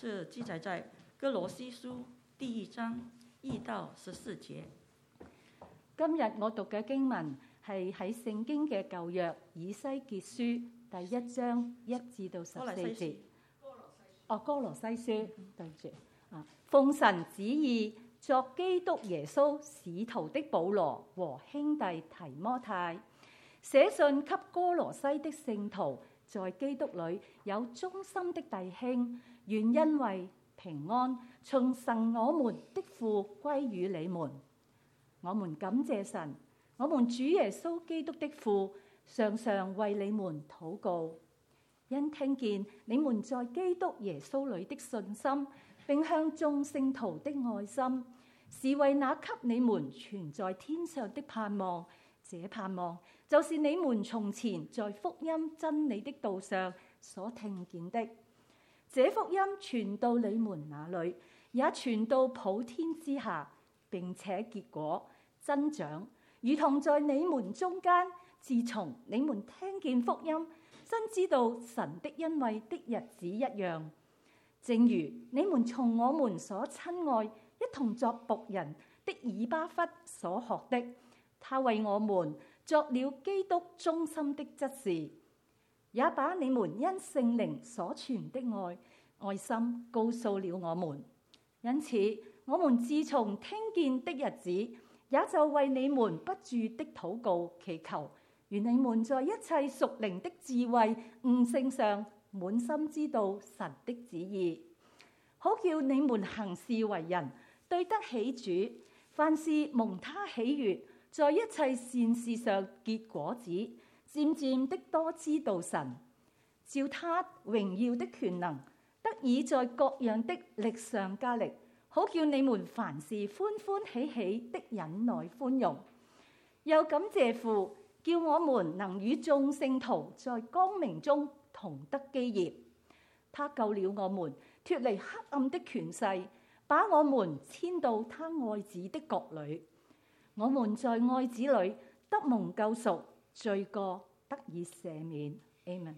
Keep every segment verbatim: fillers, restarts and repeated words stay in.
是記載在哥羅西書第一章一到十四節。 今日我讀嘅經文係喺聖經嘅舊約以西結書第一章一至到十四節。哦，哥羅西書，對住啊，奉神旨意作基督耶穌使徒的保羅和兄弟提摩太，寫信給哥羅西的聖徒，在基督裏有忠心的弟兄，願恩惠平安從神我們的父歸於你們。我們感謝神，我們主耶穌基督的父，常常為你們禱告，因聽見你們在基督耶穌裏的信心，並向眾聖徒的愛心，是為那給你們存在天上的盼望。這盼望就是你們從前在福音真理的道上所聽見的。這福音傳到你們那裏，也傳到普天之下，並且結果增長，如同在你們中間，自從你們聽見福音，真知道神的恩惠的日子一樣。正如你們從我們所親愛一同作僕人的以巴弗所學的，他為我們作了基督忠心的執事，也把你們因聖靈所傳的愛愛心告訴了我們。因此，我們自從聽見的日子，也就為你們不住的禱告祈求，願你們在一切屬靈的智慧悟性上滿心知道神的旨意，好叫你們行事為人對得起主，凡事蒙他喜悅，在一切善事上結果子，漸漸的多知道神，照他榮耀的權能，得以在各樣的力上加力，好叫你們凡事歡歡喜喜的忍耐寬容。又感謝父，叫我們能與眾聖徒在光明中同得基業。他救了我們脫離黑暗的權勢，把我們遷到他愛子的國裏。我們在愛子裏得蒙救贖，罪過得以赦免。Amen。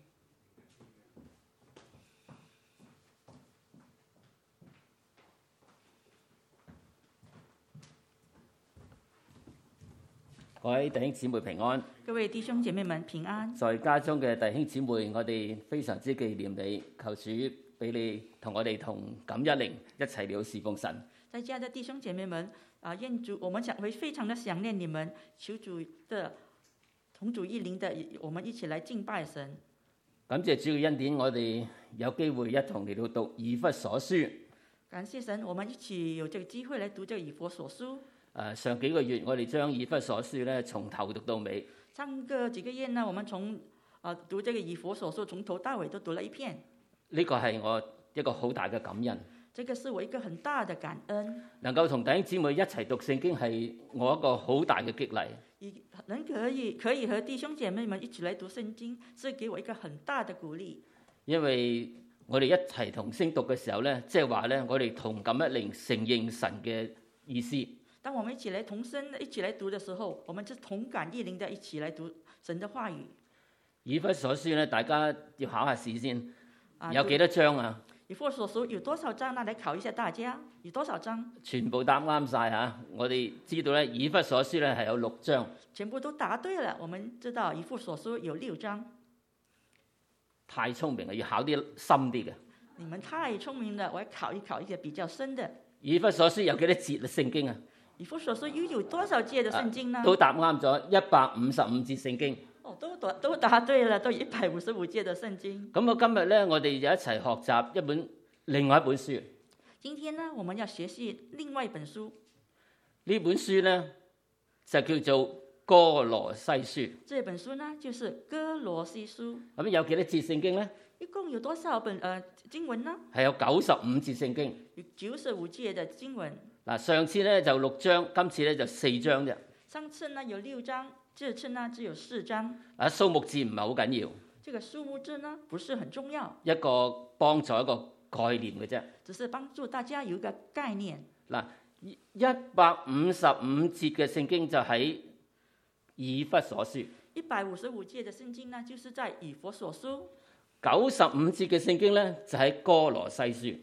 各位弟兄姊妹平安， 各位弟兄姐妹們平安。 在家中嘅弟兄姊妹，我哋非常之紀念你，求主俾你同我哋同感一靈，一齊了侍奉神。 在家的弟兄姐妹們啊，願主，我們想會非常的想念你們，求主的同主一靈的，我們一起來敬拜神。 感謝主嘅恩典，我哋有機會一同嚟到讀以弗所書。 感謝神，我們一起有這個機會來讀這個以弗所書。 誒，上幾個月我哋將以弗所書咧從頭讀到尾。 上個幾個月呢，我們從啊讀這個以弗所書從頭到尾都讀了一遍。 呢個係我一個好大嘅感恩。 這個是我一個很大的感恩。 能夠同弟兄姊妹一齊讀聖經係我一個好大嘅激勵。 能可以可以和弟兄姐妹們一起來讀聖經，是給我一個很大的鼓勵。因為我哋一齊同聲讀嘅時候咧，即係話咧，我哋同感一靈承認神嘅意思。 當我們一起來同聲一起來讀的時候，我們就同感一靈的一起來讀神的話語。 以弗所書咧，大家要考下試先，有幾多章啊？ 以弗所書有多少章？那來考一下大家，有多少章？ 全部答啱晒嚇！我哋知道咧，以弗所書咧係有六章。 全部都答對了，我們知道以弗所書有六章。 太聰明啦，要考啲深啲嘅。 你們太聰明了，我要考一考一些比較深的。 以弗所書有幾多節聖經啊？ 以弗所書又有多少節的聖經呢？ 啊、都答啱咗，一百五十五節聖經。 哦，都答都答對了，都一百五十五節的聖經。 咁我今日咧，我哋就一齊學習一本另外一本書。 今天呢，我們要學習另外一本書。 呢本書咧就叫做歌羅西書。 這本書呢，就是歌羅西書。 咁有幾多節聖經咧？ 一共有多少本誒、呃、經文呢？ 係有九十五節聖經。 有九十五節的經文。 嗱，上次咧就六章，今次咧就四章啫。 上次呢有六章，這次呢只有四章。 啊，數目字唔係好緊要。 這個數目字呢不是很重要， 一個幫助一個概念嘅啫。 只是幫助大家有一個概念。 嗱，一百五十五節嘅聖經就喺以弗所書。 一百五十五節嘅聖經呢，就是在以弗所書。 九十五節嘅聖經咧就喺歌羅西書。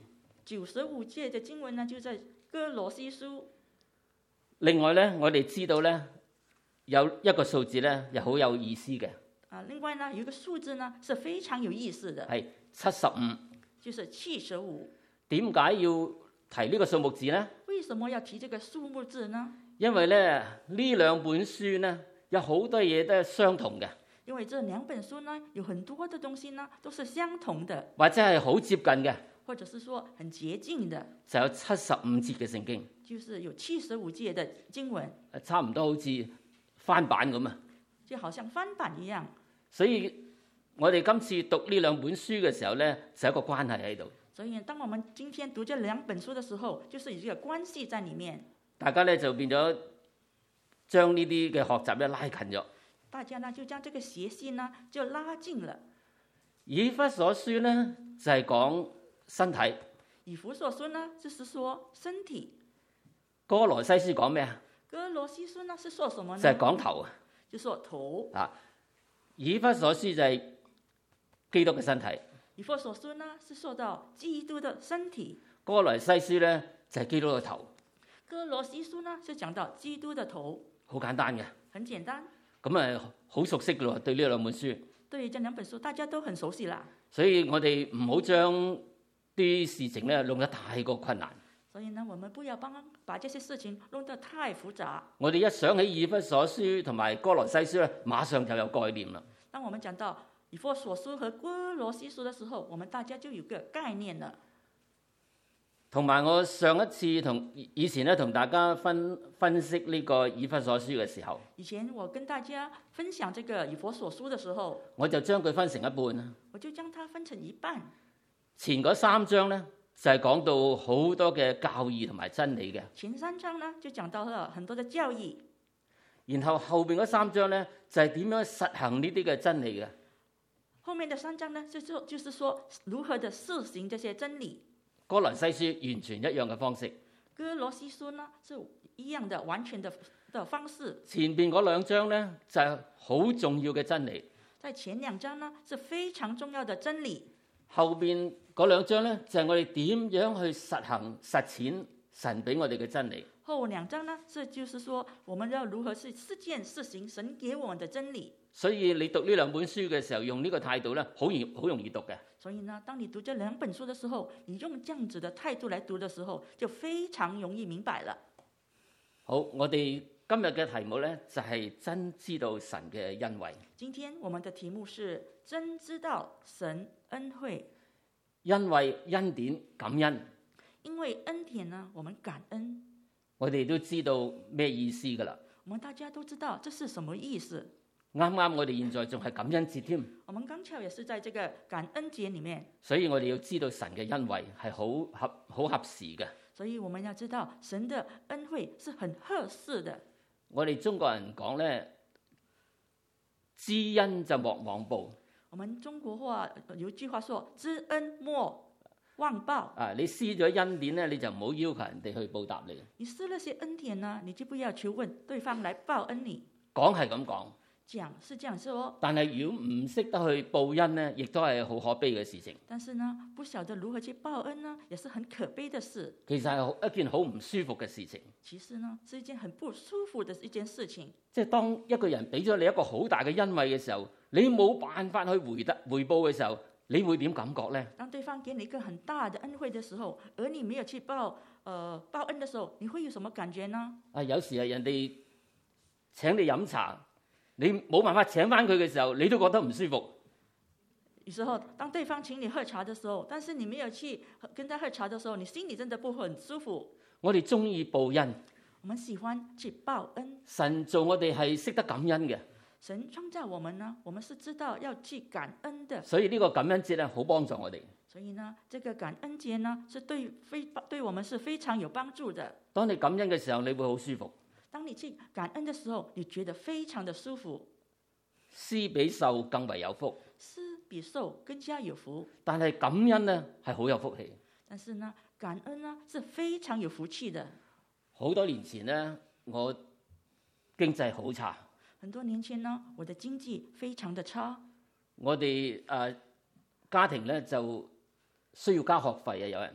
九十五節嘅經文呢，就在哥羅西書。 另外咧，我哋知道咧有一個數字咧，又好有意思嘅。 啊，另外呢，有一個數字呢是非常有意思嘅， 係七十五。 就是七十五。 點解要提呢個數目字呢？ 為什麼要提這個數目字呢？ 因為咧呢兩本書呢，有好多嘢都係相同嘅。 因為這兩本書呢，有很多的東西呢，都是相同的， 或者係好接近嘅， 或者是說很接近的， 就有七十五節嘅聖經， 就是有七十五節的經文， 差唔多好似翻版咁啊， 就好像翻版一樣。 所以我哋今次讀呢兩本書嘅時候呢，就有一個關係喺度。 所以當我們今天讀這兩本書的時候，就是有這個關係在裡面。 大家呢就變咗將呢啲嘅學習咧拉近咗。 大家呢就將這個學習呢就拉近了。 以弗所書呢就係講身體。 以弗所書呢就是說身體。 哥羅西書講咩啊？ 哥羅西書呢是說什麼呢？ 就係講頭啊。 就說頭。 啊，以弗所書就係基督嘅身體。 以弗所書呢是說到基督的身體。 哥羅西書呢就係基督嘅頭。 哥羅西書呢是講到基督的頭。 好簡單嘅。 很簡單。 咁啊，好熟悉嘅咯，對呢兩本書。 對於這兩本書，大家都很熟悉啦。 所以我哋唔好將啲事情咧弄得太過困難。 所以呢，我們不要幫把這些事情弄得太複雜。 我哋一想起以弗所書同埋哥羅西書咧，馬上就有概念啦。 當我們講到以弗所書和哥羅西書的時候，我們大家就有個概念了。 同埋我上一次同以前咧同大家分分析呢個以弗所書嘅時候， 以前我跟大家分享這個以弗所書的時候， 我就將佢分成一半啦。 我就將它分成一半。 前嗰三章咧就係講到好多嘅教義同埋真理嘅。 前三章呢就講到了很多嘅教義， 然後後邊嗰三章咧就係點樣實行呢啲嘅真理嘅。 後面的三章呢就就就是說如何的實行這些真理。 哥羅西書完全一樣嘅方式。 哥羅西書呢是一樣的完全的的方式。 前邊嗰兩章呢就係好重要嘅真理。 在前兩章呢是非常重要的真理。 後邊嗰兩章呢就係我哋點樣去實行實踐神俾我哋嘅真理。 後兩章呢是就是說我們要如何去實踐實行神給我們的真理。 所以你讀呢兩本書嘅時候，用呢個態度咧，好易好容易讀嘅。 所以呢，當你讀這兩本書的時候，你用這樣子的態度來讀的時候，就非常容易明白了。 好，我哋今日嘅題目咧就係真知道神嘅恩惠。 今天我們的題目是真知道神恩惠。 恩惠、恩典、感恩。 因為恩典呢，我們感恩。 我哋都知道咩意思噶啦。 我們大家都知道這是什麼意思。 啱啱我哋現在仲係感恩節添。 我們剛巧也是在這個感恩節裡面。 所以我哋要知道神嘅恩惠係好合好合時嘅。 所以我們要知道神的恩惠是很合適的。 我哋中國人講咧，知恩就莫忘報。 我們中國話有一句話說：知恩莫忘報。 啊，你施咗恩典咧，你就唔好要求人哋去報答你。 你施了些恩典呢，你就不要求問對方來報恩你。 講係咁講。 講是這樣說， 但係如果唔識得去報恩呢，亦都係好可悲嘅事情。 但是呢，不曉得如何去報恩呢，也是很可悲的事。 其實係一件好唔舒服嘅事情。 其實呢，是一件很不舒服的一件事情。 即係當一個人俾咗你一個好大嘅恩惠嘅時候，你冇辦法去回得回報嘅時候，你會點感覺呢？ 當對方給你一個很大的恩惠的時候，而你沒有去報，呃，報恩的時候，你會有什麼感覺呢？ 啊，有時係人哋請你飲茶。你冇辦法請翻佢嘅時候，你都覺得唔舒服。 有時候，當對方請你喝茶的時候，但是你沒有去跟他喝茶的時候，你心裡真的不很舒服。 我哋中意報恩， 我們喜歡去報恩。 神做我哋係識得感恩嘅。 神創造我們呢，我們是知道要去感恩的。 所以呢個感恩節咧，好幫助我哋。 所以呢，這個感恩節呢，是對非對我們是非常有幫助的。 當你感恩嘅時候，你會好舒服。 當你去感恩的時候，你覺得非常的舒服。 施比受更為有福。 施比受更加有福。 但係感恩呢係好有福氣。 但是呢，感恩呢是非常有福氣的。 好多年前呢，我經濟好差。 很多年前呢，我的經濟非常的差。 我哋誒、呃、家庭呢就需要交學費啊，有人。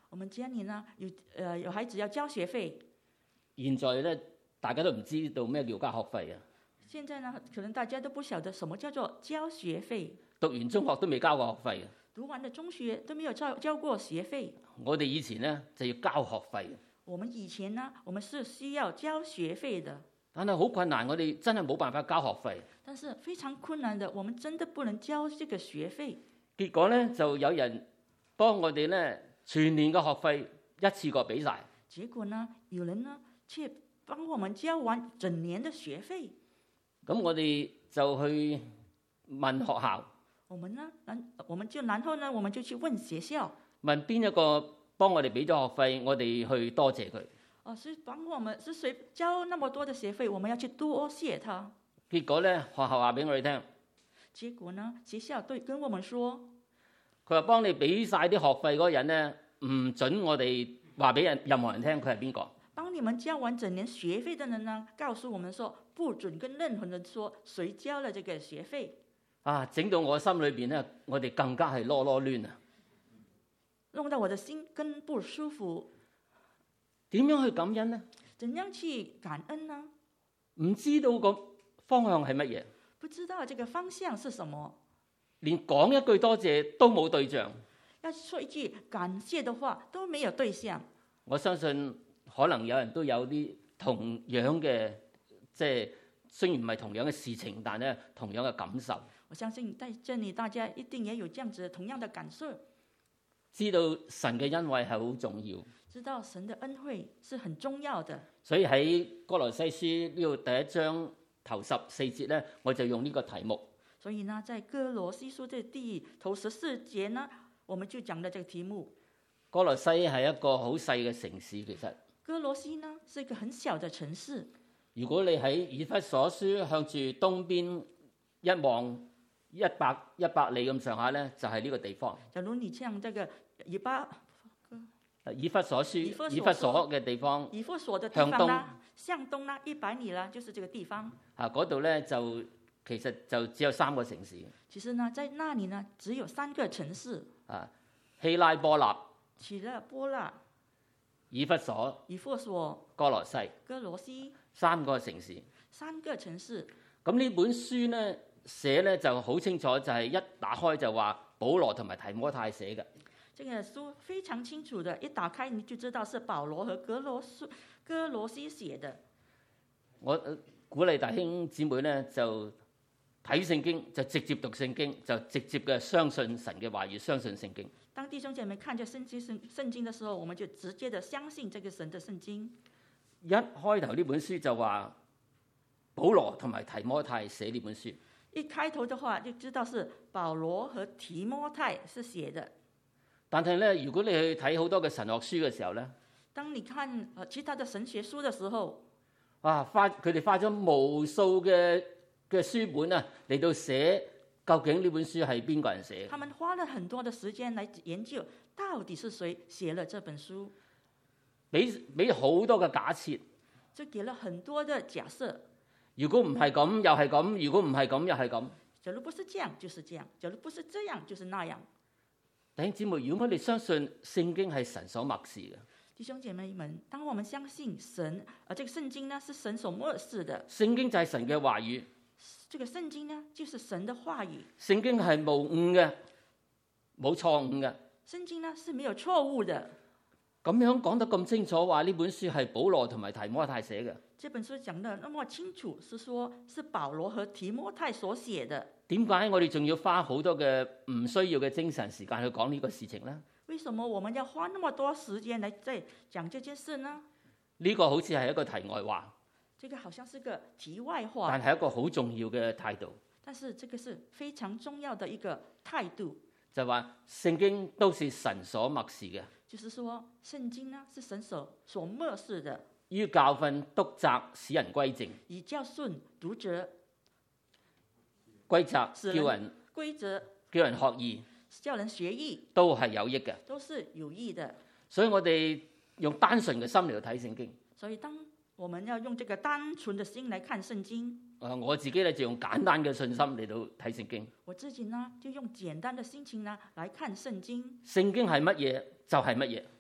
我們家裏呢有呃有孩子要交學費。 現在咧，大家都唔知道咩叫交學費啊！ 現在呢，可能大家都不曉得什麼叫做交學費。 讀完中學都未交過學費啊！ 讀完了中學都沒有交交過學費。 我哋以前咧就要交學費。 我們以前呢，我們是需要交學費的。 但係好困難，我哋真係冇辦法交學費。 但是非常困難的，我們真的不能交這個學費。 結果咧就有人幫我哋咧全年嘅學費一次過俾晒。 結果呢，有人呢卻幫我們交完整年的學費。 咁我哋就去問學校。 我們呢，然我們就然後呢，我們就去問學校， 問邊一個幫我哋俾咗學費，我哋去多謝佢。 哦，是幫我們，是誰交那麼多的學費，我們要去多謝他。 結果咧，學校話俾我哋聽。 結果呢，學校對跟我們說， 佢話幫你俾晒啲學費嗰個人咧，唔准我哋話俾人任何人聽佢係邊個。 幫你們交完整年學費的人呢，告訴我們說，不准跟任何人說誰交了這個學費。 啊，整到我心裏邊咧，我哋更加係囉囉攣啊！ 弄到我的心更不舒服。 點樣去感恩呢？ 怎樣去感恩呢？ 唔知道個方向係乜嘢， 不知道這個方向是什麼， 連講一句多謝都冇對象。 要說一句感謝的話都沒有對象。我相信可能有人都有啲同樣嘅，即係雖然唔係同樣嘅事情，但係同樣嘅感受。 我相信在這裡大家一定也有這樣子同樣的感受， 知道神嘅恩惠係好重要， 知道神的恩惠是很重要的。 所以喺歌羅西書呢度第一章頭十四節咧，我就用呢個題目。 所以呢，在歌羅西書嘅第頭十四節呢，我們就講了這個題目。 歌羅西係一個好細嘅城市，其實。 歌羅西呢是一個很小的城市。 如果你喺以弗所書向住東邊一望，一百一百里咁上下咧，就係、是、呢個地方。 假如你像這個以巴以弗所書以弗所嘅地方， 以弗所的地方啦，向東啦，一百里啦，就是這個地方。 啊，嗰度咧就其實就只有三個城市。 其實呢，在那裡呢，只有三個城市。 啊，希拉波納、 希拉波納、 以弗所、 以弗所、 歌羅西。 歌羅西三個城市。 三個城市。咁呢本書咧寫咧就好清楚，就係一打開就話保羅同埋提摩太寫嘅。 這個書非常清楚的，一打開你就知道是保羅和歌羅書歌羅西寫的。 我鼓勵弟兄姊妹咧就睇聖經，就直接讀聖經，就直接嘅相信神嘅話語，相信聖經。 當弟兄姐妹看着聖經聖聖經的時候，我們就直接的相信這個神的聖經。 一開頭呢本書就話保羅同埋提摩太寫呢本書。 一開頭的話就知道是保羅和提摩太是寫的。 但係咧，如果你去睇好多嘅神學書嘅時候咧， 當你看呃其他的神學書嘅時候， 啊花佢哋花咗無數嘅嘅書本啊嚟到寫究竟呢本書係邊個人寫？ 他們花了很多的時間來研究到底是誰寫了這本書， 俾俾好多嘅假設， 就給了很多的假設。 如果唔係咁，又係咁；如果唔係咁，又係咁。 假如不是這樣，就是這樣；假如不是這樣，就是那樣。 弟兄姊妹，如果我哋相信聖經係神所默示嘅， 弟兄姐妹們，當我們相信神，而這個聖經呢是神所默示的， 聖經就係神嘅話語， 這個聖經呢就是神的話語， 聖經係無誤嘅，冇錯誤嘅， 聖經呢是沒有錯誤的。 咁樣講得咁清楚，話呢本書係保羅同埋提摩太寫嘅。 這本書講得那麼清楚，是說是保羅和提摩太所寫的。 點解我哋仲要花好多嘅唔需要嘅精神時間去講呢個事情呢？ 為什麼我們要花那麼多時間來在講這件事呢？ 呢個好似係一個題外話。 這個好像是個題外話， 但係一個好重要嘅態度。 但是這個是非常重要的一個態度。 就話聖經都是神所默示嘅。 就是說聖經呢是神所所默示的。 於教訓、督責、使人歸正。 以教訓、督責、 歸責、叫人歸責、 叫人學義、 叫人學義， 都係有益嘅。 都是有益的。 所以我哋用單純嘅心嚟到睇聖經。 所以當我們要用這個單純的心來看聖經。 誒，我自己咧就用簡單嘅信心嚟到睇聖經。 我自己呢就用簡單的心情呢來看聖經。 聖經係乜嘢就係乜嘢。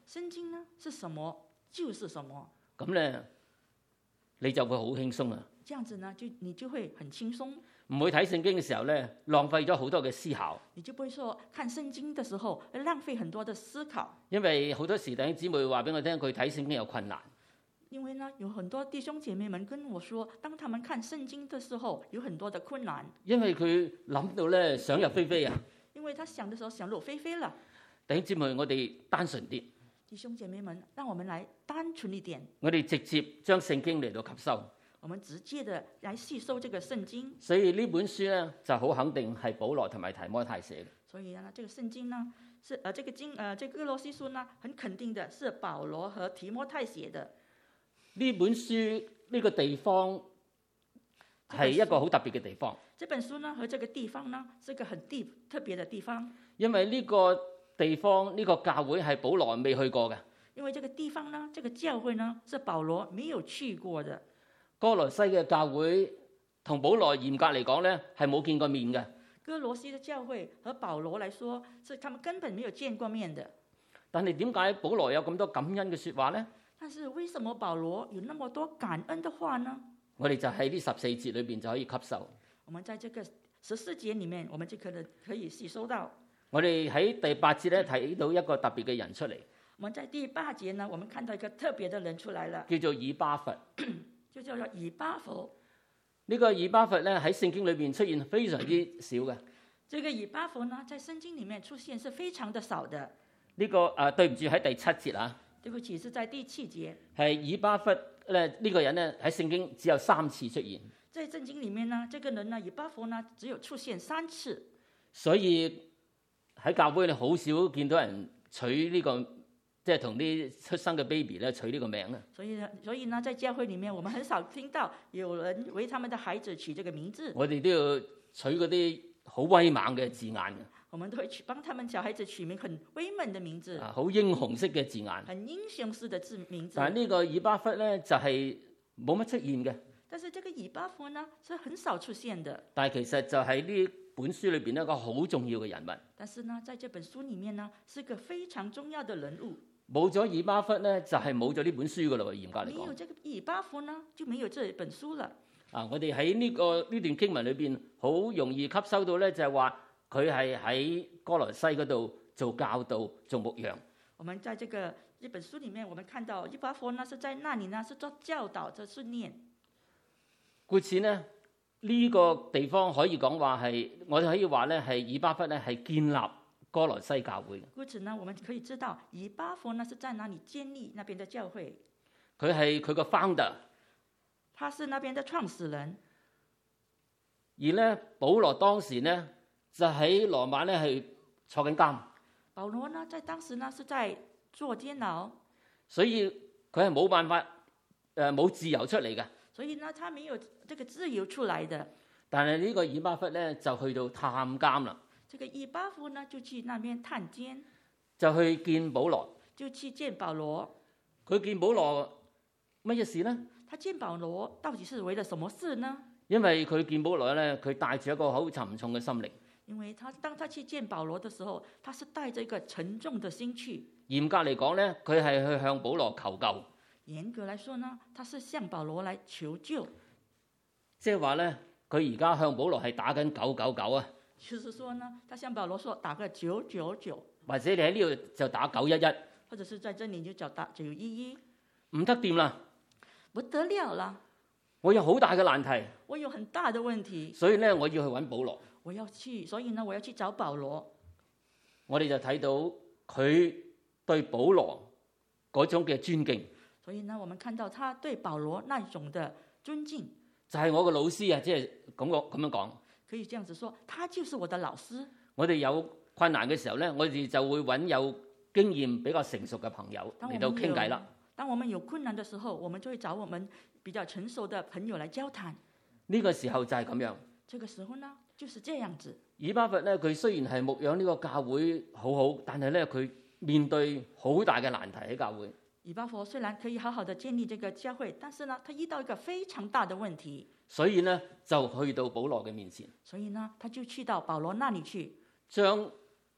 聖經呢是什麼就是什麼。 咁咧你就會好輕鬆啊！ 這樣子呢，就你就會很輕鬆， 唔會睇聖經嘅時候咧，浪費咗好多嘅思考。 你就不會說看聖經的時候浪費很多的思考。 因為好多時弟兄姊妹話俾我聽，佢睇聖經有困難。 因為呢，有很多弟兄姐妹們跟我說，當他們看聖經的時候，有很多的困難。 因為佢諗到咧想入非非啊！ 因為他想的時候想入非非了。 弟兄姊妹，我哋單純啲。 弟兄姐妹們，讓我們來單純一點。 我哋直接將聖經嚟到吸收。 我們直接的來吸收這個聖經。 所以呢本書咧就好肯定係保羅同埋提摩太寫嘅。 所以呢，這個聖經呢，是呃，這個經呃，這個歌羅西書呢，很肯定的是保羅和提摩太寫的。 呢本書呢個地方係一個好特別嘅地方。 這本書呢和這個地方呢，是個很地特別的地方。 因為呢個地方呢個教會係保羅未去過嘅。 因為這個地方呢，這個教會呢，是保羅沒有去過的。 歌羅西嘅教會同保羅嚴格嚟講咧係冇見過面嘅。 歌羅西的教會和保羅來說，是他們根本沒有見過面的。 但係點解保羅有咁多感恩嘅説話呢？ 但是為什麼保羅有那麼多感恩的話呢？ 我哋就喺呢十四節裏邊就可以吸收。 我們在這個十四節裡面，我們就可能可以吸收到。 我哋喺第八節咧睇到一個特別嘅人出嚟。 我們在第八節呢，我們看到一個特別的人出來了， 叫做以巴弗， 就叫做以巴弗。 呢個以巴弗咧喺聖經裏邊出現非常之少嘅。 這個以巴弗呢，在聖經裡面出現是非常的少的。 呢個啊，對唔住，喺第七節啊。 對不起，是在第七節。 係以巴弗咧呢個人咧喺聖經只有三次出現。 在聖經裡面呢，這個人呢，以巴弗呢，只有出現三次。 所以喺教會你好少見到人取呢個，即係同啲出生嘅 baby 咧取呢個名啊。所以呢，所以呢，在教會裡面，我們很少聽到有人為他們的孩子取這個名字。 我哋都要取嗰啲好威猛嘅字眼嘅。 我們都會取幫他們小孩子取名很威猛的名字， 啊，好英雄式嘅字眼， 很英雄式的字名字。 但係呢個以巴弗咧就係冇乜出現嘅。 但是這個以巴弗呢，是很少出現的。 但係其實就係呢本書裏邊一個好重要嘅人物。 但是呢，在這本書裡面呢，是個非常重要的人物。 冇咗以巴弗咧，就係冇咗呢本書噶啦。嚴格嚟講， 沒有這個以巴弗呢，就沒有這本書了。 啊，我哋喺呢個呢段經文裏邊，好容易吸收到咧，就係話。佢係喺歌羅西嗰度做教導、做牧羊。 我們在這個一本書裡面，我們看到以巴弗呢，是在那裡呢，是做教導、做訓練。 故此呢，呢、這個地方可以講話係，我哋可以話咧係以巴弗咧係建立歌羅西教會。 故此呢，我們可以知道以巴弗呢是在哪裡建立那邊的教會。 佢係佢個 founder， 他是那邊的創始人。 而咧，保羅當時呢，就喺羅馬咧係坐緊監。 保羅呢，在當時呢是在坐監牢， 所以佢係冇辦法誒冇、呃、自由出嚟嘅。 所以呢，他沒有這個自由出來的。 但係呢個以巴弗咧就去到探監啦。 這個以巴弗呢就去那邊探監， 就去見保羅。 就去見保羅。 佢見保羅乜嘢事呢？ 他見保羅到底是為了什麼事呢？ 因為佢見保羅咧，佢帶住一個好沉重嘅心靈。 因為他當他去見保羅的時候，他是帶着一個沉重的心去。 嚴格嚟講咧，佢係去向保羅求救。 嚴格來說呢，他是向保羅來求救。 即係話咧，佢而家向保羅係打緊九九九啊。 就是說呢，他向保羅說打個九九九， 或者你喺呢度就打九一一， 或者是在這裡就找打九一一， 唔得掂啦， 不得了啦！ 我有好大嘅難題， 我有很大的問題， 所以咧我要去揾保羅。 我要去，所以呢我要去找保羅。 我哋就睇到佢對保羅嗰種嘅尊敬。 所以呢，我們看到他對保羅那種的尊敬， 就係我個老師啊，即係咁講咁樣講。 可以這樣子說，他就是我的老師。 我哋有困難嘅時候咧，我哋就會揾有經驗比較成熟嘅朋友嚟到傾偈啦。 當我們有困難的時候，我們就會找我們比較成熟的朋友來交談。 呢個時候就係咁樣。 這個時候呢，就是這樣子。 以巴弗咧，佢雖然係牧養呢個教會好好，但係咧佢面對好大嘅難題喺教會。 以巴弗雖然可以好好的建立這個教會，但是呢，他遇到一個非常大的問題。 所以呢，就去到保羅嘅面前。 所以呢，他就去到保羅那裡去， 將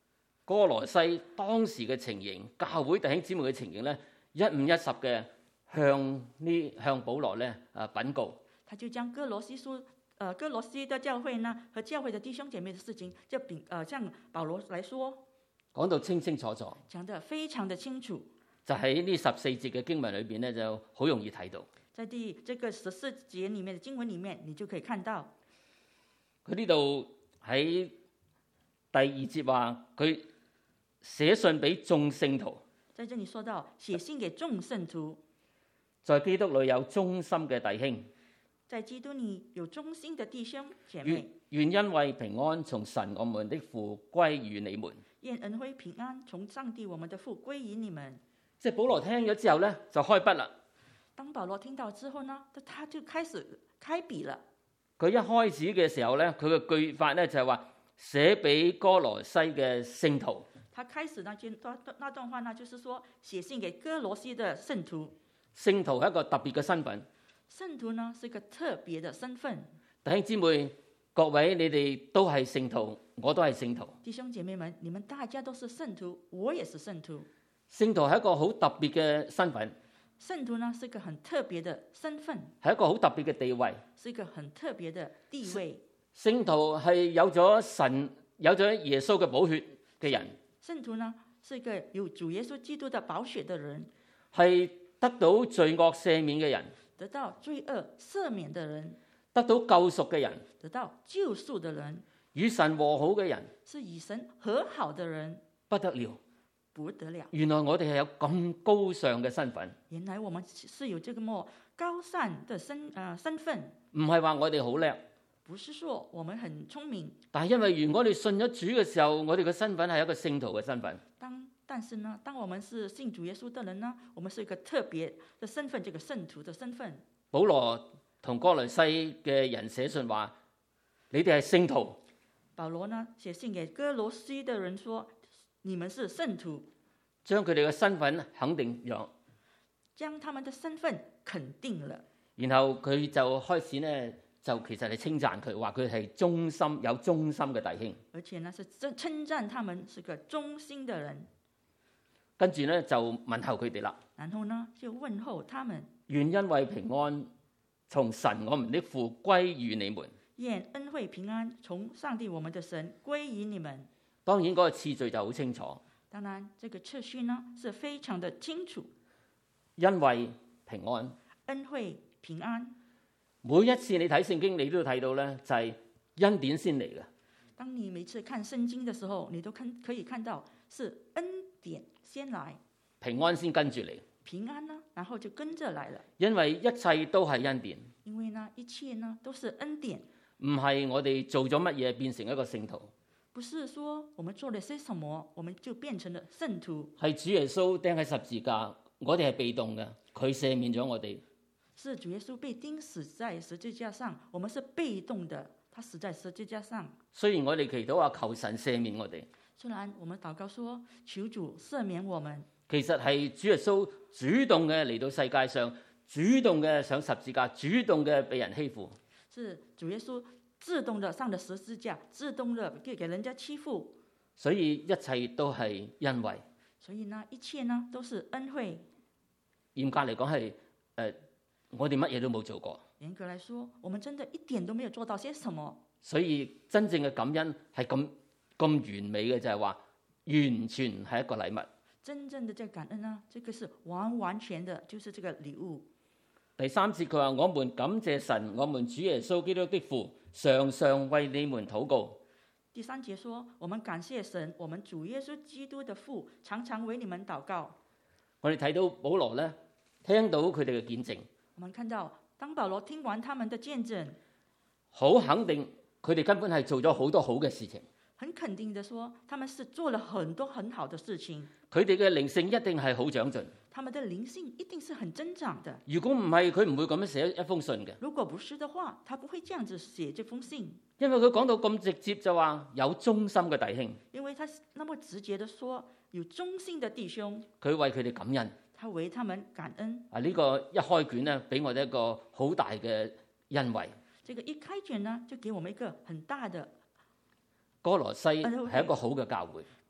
歌羅西當時嘅情形，教會弟兄姊妹嘅情形咧，一五一十嘅向呢向保羅咧啊稟告。 他就將哥羅西書，呃哥羅西的教會呢和教會的弟兄姐妹的事情，就秉呃向保羅來說， 講到清清楚楚， 講得非常的清楚。 就喺呢十四節嘅經文裏邊咧，就好容易睇到。 在第這個十四節裡面的經文裡面，你就可以看到佢呢度喺第二節話佢寫信俾眾聖徒。 在這裡說到寫信給眾聖徒， 在基督裏有忠心嘅弟兄， 在基督裡有忠心的弟兄姐妹， 願因為平安從神我們的父歸於你們。 願恩惠平安從上帝我們的父歸於你們。 即係保羅聽咗之後咧，就開筆啦。 當保羅聽到之後呢，他就開始開筆了。 佢一開始嘅時候咧，佢嘅句法咧就係話寫俾歌羅西嘅聖徒。 他開始那句那段話呢，就是說寫信給歌羅西的聖徒。 聖徒係一個特別嘅身份。 聖徒呢是一個特別的身份。 弟兄姊妹，各位你哋都係聖徒，我都係聖徒。 弟兄姐妹們，你們大家都是聖徒，我也是聖徒。 聖徒係一個好特別嘅身份。 聖徒呢是一個很特別的身份， 係一個好特別嘅地位， 是一個很特別的地位。 聖徒係有咗神、有咗耶穌嘅寶血嘅人。 聖徒呢是一個有主耶穌基督的寶血的人， 係得到罪惡赦免嘅人， 得到罪惡赦免的人， 得到救贖嘅人， 得到救贖的人， 與神和好嘅人， 是與神和好的人， 不得了。 不得了！ 原來我哋係有咁高尚嘅身份。 原來我們是有這個麼高尚的身啊、呃、身份。 唔係話我哋好叻， 不是說我們很聰明， 但係因為如果我哋信咗主嘅時候，我哋嘅身份係一個聖徒嘅身份。 當但是呢，當我們是信主耶穌的人呢，我們是一個特別的身份，這個聖徒的身份。 保羅同歌羅西嘅人寫信話：你哋係聖徒。 保羅呢寫信給歌羅西的人說：你們是聖徒， 將佢哋嘅身份肯定咗， 將他們的身份肯定了。 然後佢就開始呢，就其實係稱讚佢，話佢係忠心有忠心嘅弟兄。 而且呢，是稱稱讚他們是個忠心的人。 跟住呢，就問候佢哋啦。 然後呢就問候他們， 願恩惠平安從神我們的父歸於你們。 願恩惠平安從上帝我們的神歸於你們。 當然嗰個次序就好清楚。 當然，這個次序呢是非常的清楚。 恩惠平安， 恩惠平安。 每一次你睇聖經，你都睇到咧，就係恩典先嚟嘅。 當你每次看聖經的時候，你都看可以看到是恩典先來， 平安先跟住嚟。 平安呢，然後就跟着來了。 因為一切都係恩典。 因為呢，一切呢都是恩典。 唔係我哋做咗乜嘢變成一個聖徒。 不是說我們做了些什麼，我們就變成了聖徒。 係主耶穌釘喺十字架，我哋係被動嘅，佢赦免咗我哋。 是主耶穌被釘死在十字架上，我們是被動的，他死在十字架上。 雖然我哋祈禱話求神赦免我哋， 雖然我們禱告說求主赦免我們， 其實係主耶穌主動嘅嚟到世界上，主動嘅上十字架，主動嘅被人欺負。 是主耶穌自動的上了十字架，自動的給給人家欺負， 所以一切都係恩惠。 所以呢，一切呢都是恩惠。 嚴格嚟講係誒，我哋乜嘢都冇做過。 嚴格來說，我們真的一點都沒有做到些什麼。 所以真正嘅感恩係咁咁完美嘅，就係話完全係一個禮物。 真正的這個感恩呢，這個是完完全的，就是這個禮物。 第三節佢話：我們感謝神，我們主耶穌基督的父，常常為你們禱告。 第三節說：我們感謝神，我們主耶穌基督的父，常常為你們禱告。 我哋睇到保羅咧，聽到佢哋嘅見證。 我們看到當保羅聽完他們的見證， 好肯定佢哋根本係做咗好多好嘅事情。 很肯定的說，他們是做了很多很好的事情。 佢哋嘅靈性一定係好長進。 他們的靈性一定是很增長的。 如果唔係，佢唔會咁樣寫一封信嘅。 如果不是的話，他不會這樣子寫這封信。 因為佢講到咁直接就話有忠心嘅弟兄。 因為他那麼直接的說有忠心的弟兄， 佢為佢哋感恩。 他為他們感恩。 啊，呢個一開卷呢，俾我哋一個好大嘅恩惠。 這個一開卷呢，就給我們一個很大的。 歌羅西係一個好嘅教會。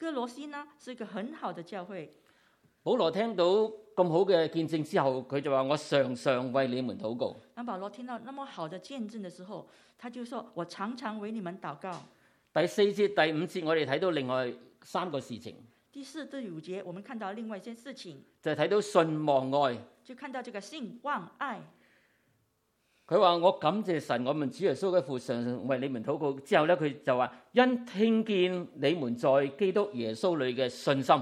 哥羅西呢是一個很好的教會。 保羅聽到咁好嘅見證之後，佢就話：我常常為你們禱告。 當保羅聽到那麼好的見證的時候，他就說：我常常為你們禱告。 第四節、第五節，我哋睇到另外三個事情。 第四、第五節，我們看到另外一件事情， 就係睇到信望愛。 就看到這個信望愛。 佢話：我感謝神，我們主耶穌嘅父常常為你們禱告。之後咧，佢就話：因聽見你們在基督耶穌裏嘅信心。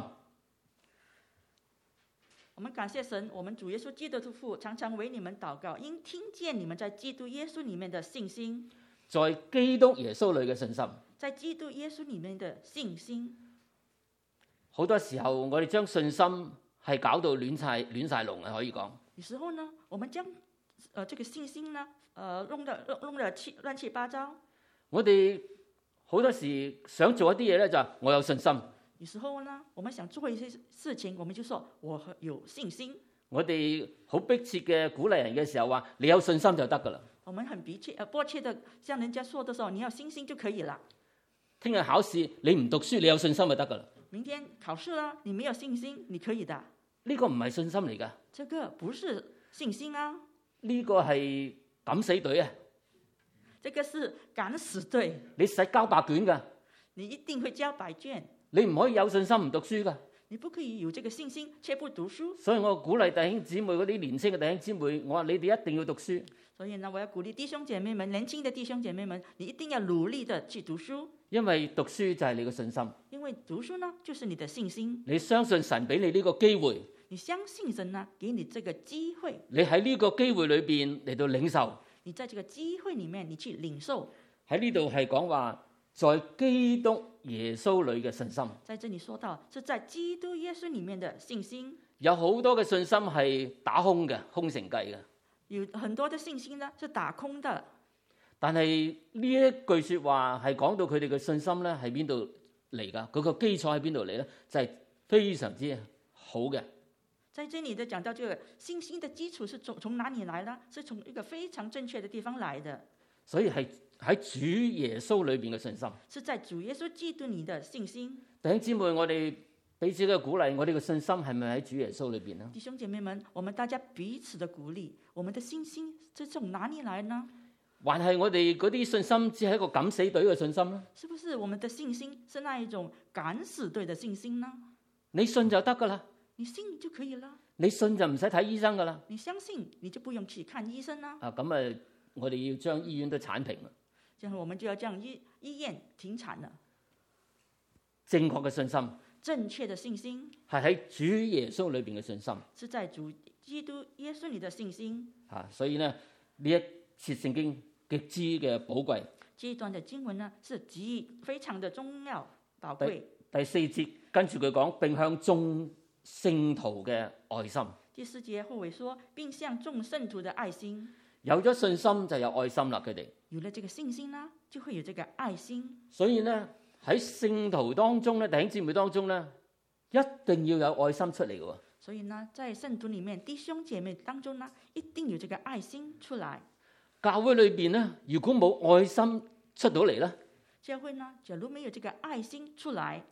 我們感謝神，我們主耶穌基督的父常常為你們禱告，因聽見你們在基督耶穌裏面的信心。 在基督耶穌裏嘅信心。 在基督耶穌裏面的信心。 好多時候我哋將信心係搞到亂晒亂晒龍啊，可以講。 有時候呢，我們將呃這個信心呢，呃弄得弄得七亂七八糟。 我哋好多時想做一啲嘢咧，就係我有信心。 有時候呢，我們想做一些事情，我們就說我有信心。 我哋好迫切嘅鼓勵人嘅時候話：你有信心就得噶啦。 我們很迫切呃迫切的向人家說的時候，你要信心就可以了。 聽日考試你唔讀書，你有信心就得噶啦。 明天考試啦，你沒有信心，你可以的。 呢個唔係信心嚟噶。 這個不是信心啊。 呢個係敢死隊啊。 這個是敢死隊。 你使交白卷噶。 你一定會交白卷。 你唔可以有信心唔讀書噶。 你不可以有這個信心卻不讀書。 所以我鼓勵弟兄姊妹，嗰啲年輕嘅弟兄姊妹，我話你哋一定要讀書。 所以呢，我要鼓勵弟兄姐妹們，年輕的弟兄姐妹們，你一定要努力的去讀書。 因為讀書就係你嘅信心。 因為讀書呢，就是你的信心。 你相信神俾你呢個機會。 你相信神呢，給你這個機會。 你喺呢個機會裏邊嚟到領受。 你在這個機會裡面，你去領受。 喺呢度係講話，在基督耶穌裏嘅信心。 在這裡說到，是在基督耶穌裡面的信心。 有好多嘅信心係打空嘅，空城計嘅。 有很多的信心呢，是打空的。 但係呢一句說話係講到佢哋嘅信心咧，喺邊度嚟噶？佢個基礎喺邊度嚟咧？就係、是、非常之好嘅。 在這裡的講到，這個信心的基礎是從從哪裡來呢？是從一個非常正確的地方來的。 所以係喺主耶穌裏邊嘅信心。 是在主耶穌基督裡的信心。 弟兄姊妹，我哋彼此嘅鼓勵，我哋嘅信心係咪喺主耶穌裏邊呢？ 弟兄姐妹們，我們大家彼此的鼓勵，我們的信心是從哪裡來呢？ 還係我哋嗰啲信心只係一個敢死隊嘅信心呢？ 是不是我們的信心是那一種敢死隊的信心呢？ 你信就得噶啦， 你信就可以了。 你信就唔使睇醫生噶啦。 你相信你就不用去看醫生啦。 啊，咁啊，我哋要將醫院都剷平啦。 這樣我們就要將醫醫院停產了。 正確嘅信心， 正確的信心係喺主耶穌裏邊嘅信心， 是在主基督耶穌裡的信心。 啊，所以呢，呢一節聖經極之嘅寶貴。 這一段的經文呢，是極非常的重要寶貴。 第，第四節跟住佢講，並向眾聖徒嘅愛心。 第四節後尾說，並向眾聖徒的愛心。 有咗信心就有愛心啦，佢哋。 有了這個信心呢，就會有這個愛心。 所以呢，喺聖徒當中咧，弟兄姊妹當中咧，一定要有愛心出嚟嘅。 所以呢，在聖徒裡面，弟兄姐妹當中呢，一定有這個愛心出來。 教會裏邊咧，如果冇愛心出到嚟咧， 教會呢，假如沒有這個愛心出來，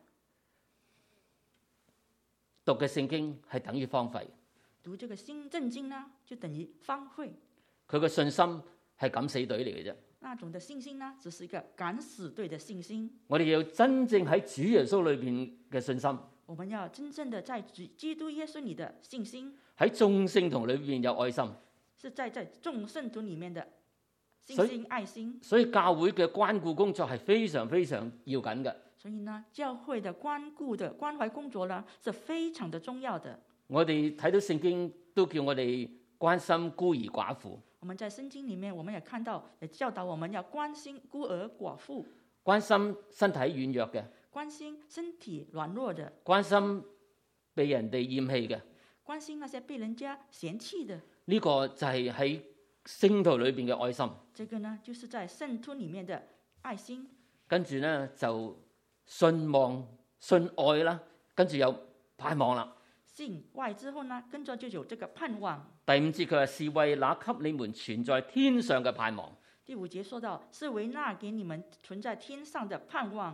讀嘅聖經係等於荒廢。 讀這個新正經呢，就等於荒廢。 佢嘅信心係敢死隊嚟嘅啫。 那種的信心呢，只是一個敢死隊的信心。 我哋要真正喺主耶穌裏邊嘅信心。 我們要真正的在基督耶穌裡的信心。 喺眾聖徒裏邊有愛心。 是在在眾聖徒裡面的信心愛心。 所以教會嘅關顧工作係非常非常要緊嘅。 所以呢，教會的關顧的關懷工作呢，是非常的重要的。 我哋睇到聖經都叫我哋關心孤兒寡婦。 我們在聖經裡面，我們也看到，也教導我們要關心孤兒寡婦， 關心身體軟弱嘅， 關心身體軟弱的， 關心被人哋厭棄嘅， 關心那些被人家嫌棄的。 呢個就係喺聖徒裏邊嘅愛心。 這個呢，就是在聖徒裡面的愛心。 跟住呢，就信望信愛啦，跟住有盼望啦。 信愛之後呢，跟着就有這個盼望。 第五節佢話是為那給你們存在天上嘅盼望。 第五節說到是為那給你們存在天上的盼望。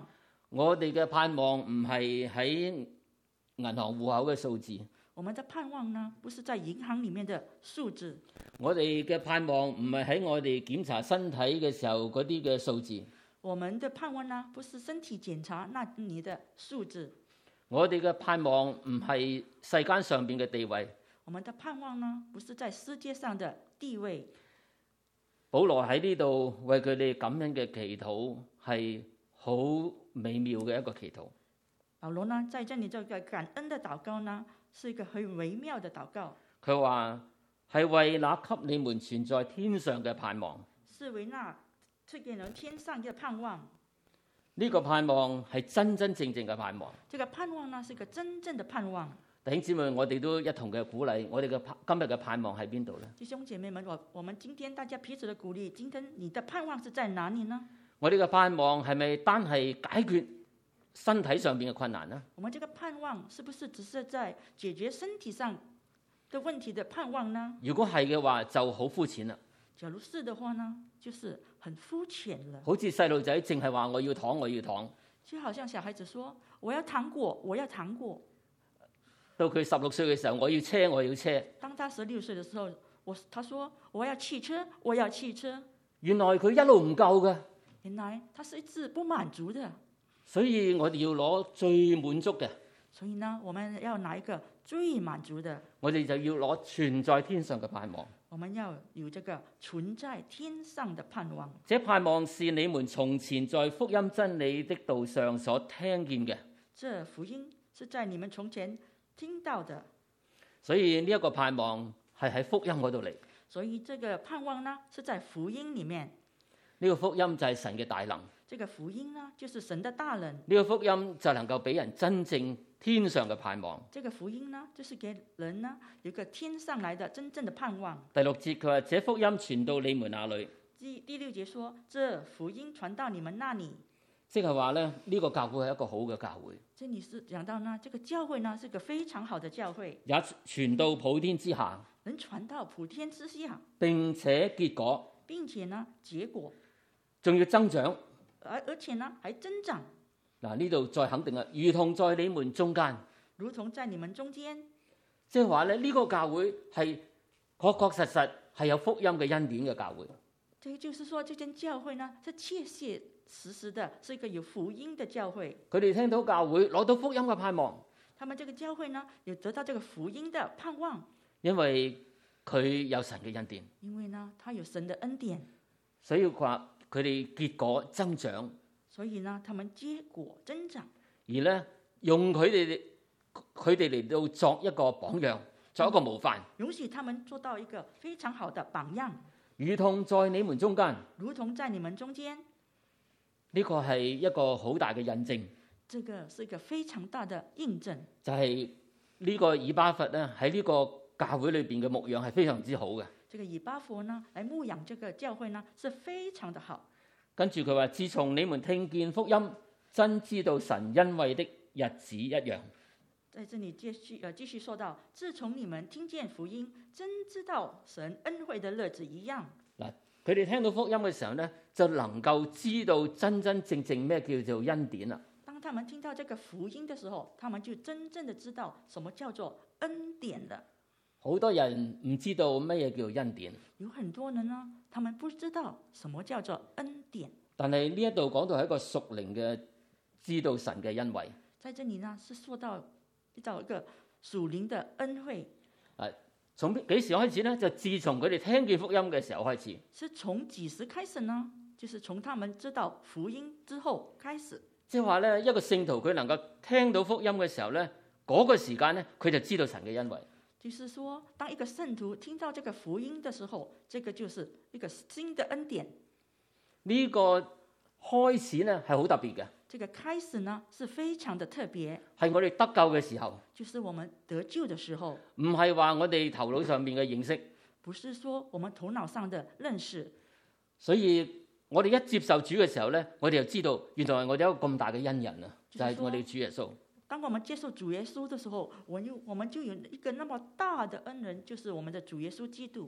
我哋嘅盼望唔係喺銀行戶口嘅數字。 我們的盼望呢，不是在銀行裡面的數字。 我哋嘅盼望唔係喺我哋檢查身體嘅時候嗰啲嘅數字。 我們的盼望呢，不是身體檢查那裡的數字。 我哋嘅盼望唔係世間上邊嘅地位。 我們的盼望呢，不是在世界上的地位。 保羅喺呢度為佢哋感恩嘅祈禱係好美妙嘅一個祈禱。 保羅呢，在這裡這個感恩的禱告呢，是一個很微妙的禱告。 佢話係為那給你們存在天上嘅盼望。 是為那賜給人天上嘅盼望。 呢個盼望係真真正正嘅盼望。 這個盼望呢，是一個真正的盼望。 弟兄姊妹，我哋都一同嘅鼓勵，我哋嘅今日嘅盼望喺邊度呢？ 弟兄姐妹們，我我們今天大家彼此的鼓勵，今天你的盼望是在哪裡呢？ 我哋嘅盼望係咪單係解決身體上邊嘅困難呢？ 我們這個盼望是不是只是在解決身體上的問題的盼望呢？ 如果係嘅話，就好膚淺啦。 假如是的話呢，就是很膚淺了。 好似細路仔淨係話我要糖，我要糖。 就好像小孩子說我要糖果，我要糖果。 到佢十六歲嘅時候，我要車，我要車。 當他十六歲的時候，我他說我要汽車，我要汽車。 原來佢一路唔夠嘅。 原來他是一直不滿足的。 所以我哋要攞最滿足嘅。 所以呢，我們要拿一個最滿足的。 我哋就要攞存在天上嘅盼望。 我們要有這個存在天上的盼望。 這盼望是你們從前在福音真理的道上所聽見嘅。 這福音是在你們從前聽到的。 所以呢一個盼望係喺福音嗰度嚟。 所以這個盼望呢，是在福音裡面。 呢個福音就係神嘅大能。 這個福音呢，就是神的大能。 呢個福音就能夠俾人真正天上嘅盼望。 這個福音呢，就是給人呢有一個天上來的真正的盼望。 第六節佢話：這福音傳到你們那裡。 第第六節說：這福音傳到你們那裡。 即係話咧，呢個教會係一個好嘅教會。 這裡是講到呢，這個教會呢是個非常好的教會， 也傳到普天之下， 能傳到普天之下， 並且結果， 並且呢結果仲要增長， 而而且呢還增長。 嗱，呢度再肯定啦，如同在你們中間， 如同在你們中間， 即係話咧，呢個教會係確確實實係有福音嘅恩典嘅教會。 這就是說，這間教會呢是切切實實的，是一個有福音的教會。 佢哋聽到教會攞到福音嘅盼望， 他們這個教會呢有得到這個福音的盼望， 因為佢有神嘅恩典。 因為呢，他有神的恩典， 所以話佢哋結果增長。 所以呢，他們結果增長， 而咧用佢哋佢哋嚟到作一個榜樣，作一個模範， 容許他們做到一個非常好的榜樣， 如同在你們中間， 如同在你們中間。 呢個係一個好大嘅印證。 這個是一個非常大的印證， 就係呢個以巴弗咧喺呢個教會裏邊嘅牧養係非常之好嘅。 這個以巴弗呢，來牧養這個教會呢，是非常的好。 跟住佢話：自從你們聽見福音，真知道神恩惠的日子一樣。 在這裡繼續呃繼續說到，自從你們聽見福音，真知道神恩惠的日子一樣。 嗱，佢哋聽到福音嘅時候咧，就能夠知道真真正正咩叫做恩典啦。 當他們聽到這個福音的時候，他們就真正的知道什麼叫做恩典了。 好多人唔知道乜嘢叫做恩典。 有很多人呢，他們不知道什麼叫做恩典。 但係呢一度講到係一個屬靈嘅知道神嘅恩惠。 在這裡呢，是說到一到一個屬靈的恩惠。 誒，從幾時開始呢？就自從佢哋聽見福音嘅時候開始。 是從幾時開始呢？就是從他們知道福音之後開始。 即係話咧，一個聖徒佢能夠聽到福音嘅時候咧，嗰、那個時間咧，佢就知道神嘅恩惠。 就是說，當一個聖徒聽到這個福音的時候，這個就是一個新的恩典。 呢、這個開始咧係好特別嘅。 這個開始呢是非常的特別， 係我哋得救嘅時候。 就是我們得救的時候。 唔係話我哋頭腦上面嘅認識。 不是說我們頭腦上的認識。 所以我哋一接受主嘅時候咧，我哋就知道原來我哋有一個咁大嘅恩人啊，就係、是、我哋主耶穌。 當我們接受主耶穌的時候，我又我們就有一個那麼大的恩人，就是我們的主耶穌基督。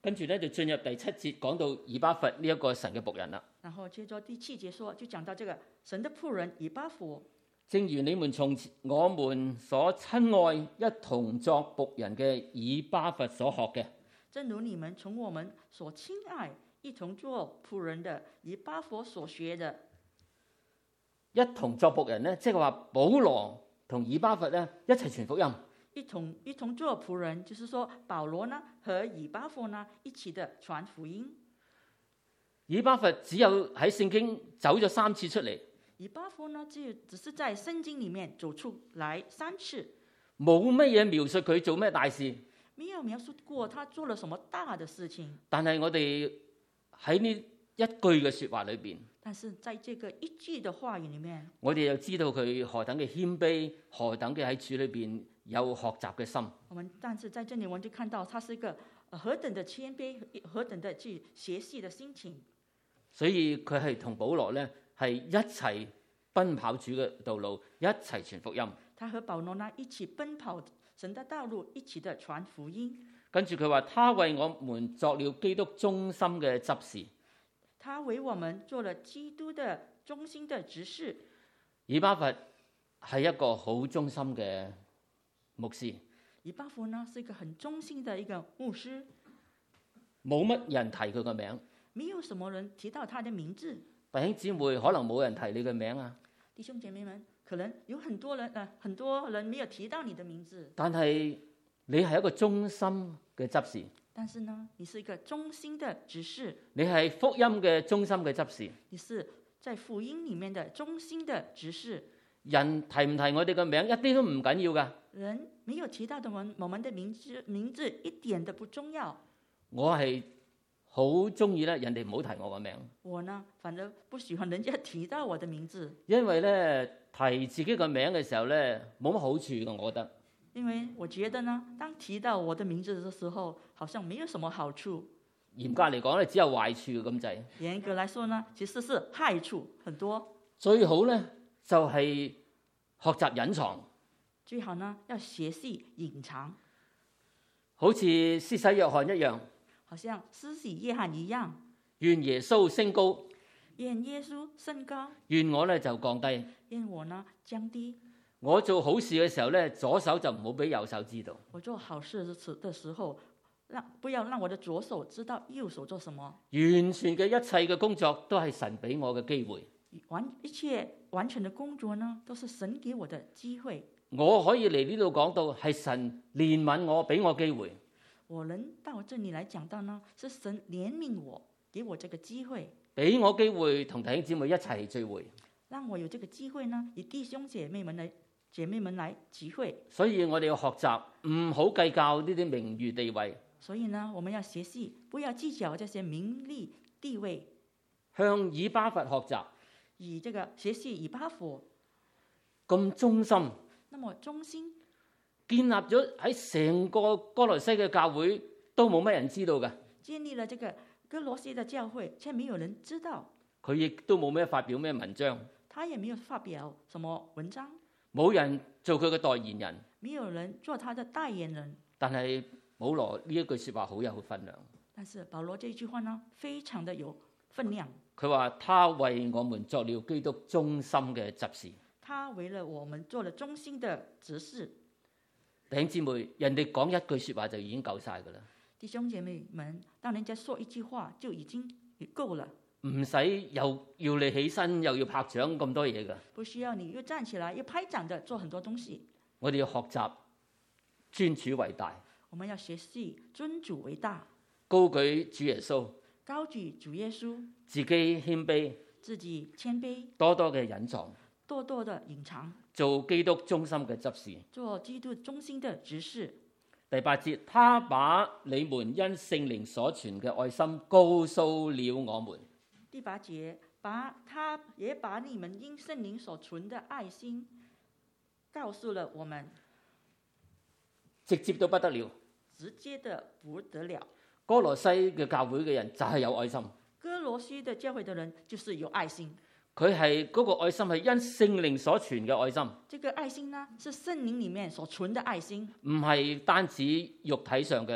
跟住咧就進入第七節，講到以巴弗呢一個神嘅僕人啦。 然後接着第七節說，就講到這個神的僕人以巴弗。 正如你們從我們所親愛一同作僕人嘅以巴弗所學嘅， 正如你們從我們所親愛一同做僕人的以巴弗所學的。 一同作僕人咧，即係話保羅同以巴弗咧一齊傳福音。 一同一同做僕人，就是說保羅呢和以巴弗呢一起的傳福音。 以巴弗只有喺聖經走咗三次出嚟。 以巴弗呢，只只是在聖經裡面走出來三次， 冇乜嘢描述佢做咩大事， 沒有描述過他做了什麼大的事情。 但係我哋喺呢一句嘅説話裏邊， 但是在這個一句的話語裡面， 我哋又知道佢何等嘅謙卑，何等嘅喺主裏邊有學習嘅心。 我們但是在這裡我們就看到他是一個何等的謙卑，何等的去學習的心情。 所以佢係同保羅咧係一齊奔跑主嘅道路，一齊傳福音。 他和保羅呢一起奔跑神的道路，一起的傳福音。 跟住佢話，他為我們作了基督忠心嘅執事。 他為我們做了基督的忠心的執事。 以巴弗係一個好忠心嘅牧師。 以巴弗呢是一個很忠心的一個牧師。 冇乜人提佢個名。 沒有什麼人提到他的名字。 弟兄姊妹，可能冇人提你嘅名啊。 弟兄姐妹們，可能有很多人，呃，很多人沒有提到你的名字。 但係你係一個忠心嘅執事。 但是呢，你是一個忠心的執事。 你係福音嘅忠心嘅執事。 你是在福音裡面的忠心的執事。 人提唔提我哋嘅名一啲都唔緊要㗎。 人沒有提到的我們我們的名字，名字一點都不重要。 我係好中意咧，人哋唔好提我個名。 我呢，反正不喜歡人家提到我的名字。 因為咧提自己個名嘅時候咧，冇乜好處嘅，我覺得。 因為我覺得呢，當提到我的名字的時候，好像沒有什麼好處。 嚴格嚟講咧，只有壞處咁滯。 嚴格來說呢，其實是害處很多。 最好咧就係學習隱藏。 最好呢要學習隱藏， 好似施洗約翰一樣。 好像施洗約翰一樣。 願耶穌升高。 願耶穌升高。 願我咧就降低。 願我呢降低。 我做好事嘅時候咧，左手就唔好俾右手知道。 我做好事的時候，讓不要讓我的左手知道右手做什麼。 完全嘅一切嘅工作都係神俾我嘅機會。 完一切完全的工作呢，都是神給我的機會。 我可以嚟呢度講到係神憐憫我，俾我機會。 我能到這裡來講到呢，是神憐憫我，給我這個機會， 俾我機會同弟兄姊妹一齊聚會， 讓我有這個機會呢，與弟兄姐妹們來姐妹們來聚會。 所以我哋要學習唔好計較呢啲名譽地位。 所以呢，我們要學習，不要計較這些名利地位。 向以巴弗學習， 以這個學習以巴弗咁忠心， 那麼忠心， 建立咗喺成個歌羅西嘅教會都冇乜人知道㗎。 建立了這個歌羅西的教會，卻沒有人知道。 佢亦都冇咩發表咩文章， 他也沒有發表什麼文章， 冇人做佢嘅代言人， 沒有人做他的代言人。 但係保羅呢一句說話好有分量。 但是保羅這句話呢，非常的有分量。 佢話他為我們作了基督忠心嘅執事。 他為了我們做了忠心的執事。 弟兄姊妹，人哋講一句說話就已經夠晒噶啦。 弟兄姐妹們，當人家說一句話就已經夠了， 唔使又要你起身又要拍掌咁多嘢噶。 不需要你又站起來又拍掌的做很多東西。 我哋要學習尊主為大。 我們要學習尊主為大， 高舉主耶穌， 高舉主耶穌， 自己謙卑， 自己謙卑， 多多嘅隱藏， 多多的隱藏， 做基督忠心嘅執事。 做基督忠心的執事。 第八節，他把你們因聖靈所存嘅愛心告訴了我們。 第八節，把他也把你們因聖靈所存的愛心告訴了我們， 直接到不得了， 直接的不得了。 歌羅西嘅教會嘅人就係有愛心。 歌羅西的教會的人就是有愛心。 佢係嗰個愛心係因聖靈所存嘅愛心。 這個愛心呢，是聖靈裡面所存的愛心， 唔係單止肉體上嘅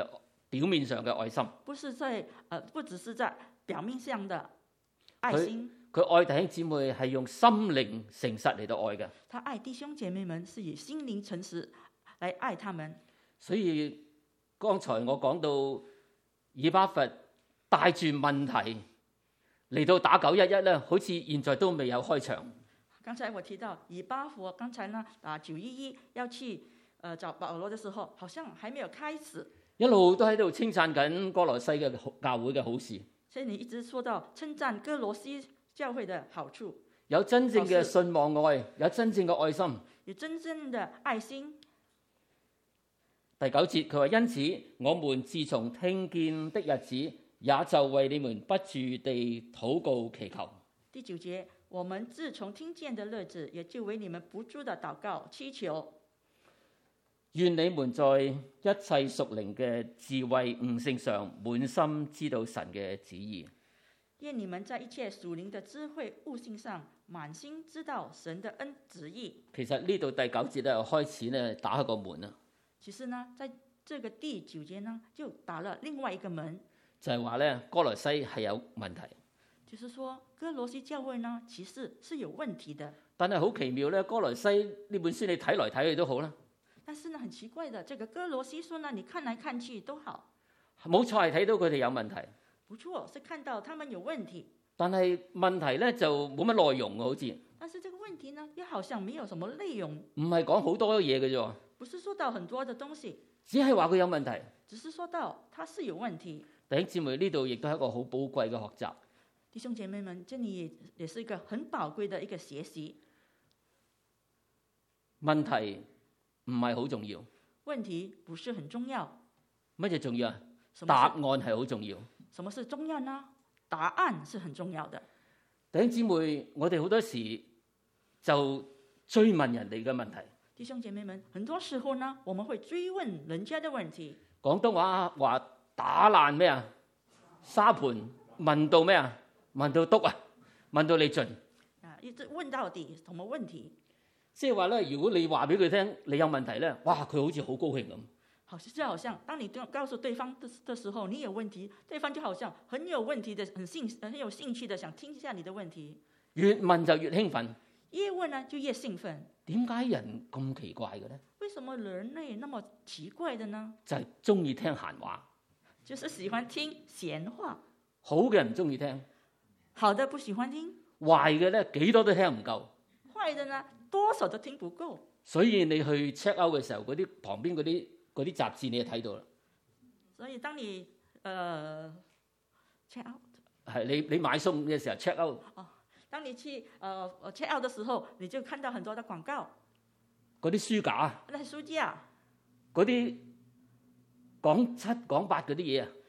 表面上嘅愛心。 不是在呃，不只是在表面上的愛心。 佢愛弟兄姊妹係用心靈誠實嚟到愛嘅。 他愛弟兄姐妹們是以心靈誠實來愛他們。 所以剛才我講到以巴弗帶住問題嚟到打九一一咧，好似現在都未有開場。 剛才我提到以巴弗，剛才呢打九一一要去呃找保羅的時候，好像還沒有開始， 一路都喺度稱讚緊歌羅西嘅教會嘅好事。 所以你一直說到稱讚歌羅西教會的好處， 有真正嘅信望愛，有真正嘅愛心， 有真正的愛心。 第九節佢話：因此我們自從聽見的日子，也就為你們不住地禱告祈求。 第九節，我們自從聽見的日子，也就為你們不住的禱告祈求。 願你們在一切屬靈嘅智慧悟性上，滿心知道神嘅旨意。 願你們在一切屬靈的智慧悟性上，滿心知道神的恩旨意。 其實呢度第九節咧，開始咧打開個門啦。 其實呢，在這個第九節呢，就打了另外一個門， 就係話咧，歌羅西係有問題。 就是說，歌羅西教會呢，其實是有問題的。 但係好奇妙咧，歌羅西呢本書你睇來睇去都好啦。 但是呢，很奇怪的，這個歌羅西書呢，你看來看去都好， 冇錯係睇到佢哋有問題。 不錯，是看到他們有問題。 但係問題咧就冇乜內容喎，好似。 但是這個問題呢，又好像沒有什麼內容。 唔係講好多嘢嘅啫。 不是說到很多的東西， 只係話佢有問題。 只是說到他是有問題。 弟兄姊妹，呢度亦都係一個好寶貴嘅學習。 弟兄姐妹們，這裏也也是一個很寶貴的一個學習。 問題唔係好重要。 問題不是很重要。 乜嘢重要啊？答案係好重要。 什麼是重要呢？答案是很重要的。 弟兄姊妹，我哋好多時就追問人哋嘅問題。 弟兄姐妹們，很多時候呢，我們會追問人家的問題。 廣東話話打爛咩啊？沙盤問到咩啊？問到篤啊？問到你盡啊！一直問到底，什麼問題？ 即係話咧，如果你話俾佢聽你有問題咧，哇！佢好似好高興咁。 好，就好像當你告訴對方的的時候，你有問題，對方就好像很有問題的，很興很有興趣的想聽一下你的問題。 越問就越興奮。 越問呢就越興奮。 點解人咁奇怪嘅咧？ 為什麼人類那麼奇怪的呢？ 就係中意聽閒話， 就是喜歡聽閒話。 好嘅人唔中意聽， 好的不喜歡聽， 壞嘅咧幾多都聽唔夠， 壞的呢多少都聽不夠。 所以你去 check out 嘅時候，嗰啲旁邊嗰啲嗰啲雜誌你就睇到啦。 所以當你誒、呃、check out 係你你買餸嘅時候 check out。 哦，當你去誒、呃、check out 嘅時候，你就看到很多的廣告。 嗰啲書架， 那書架， 嗰啲講七講八嗰啲嘢啊。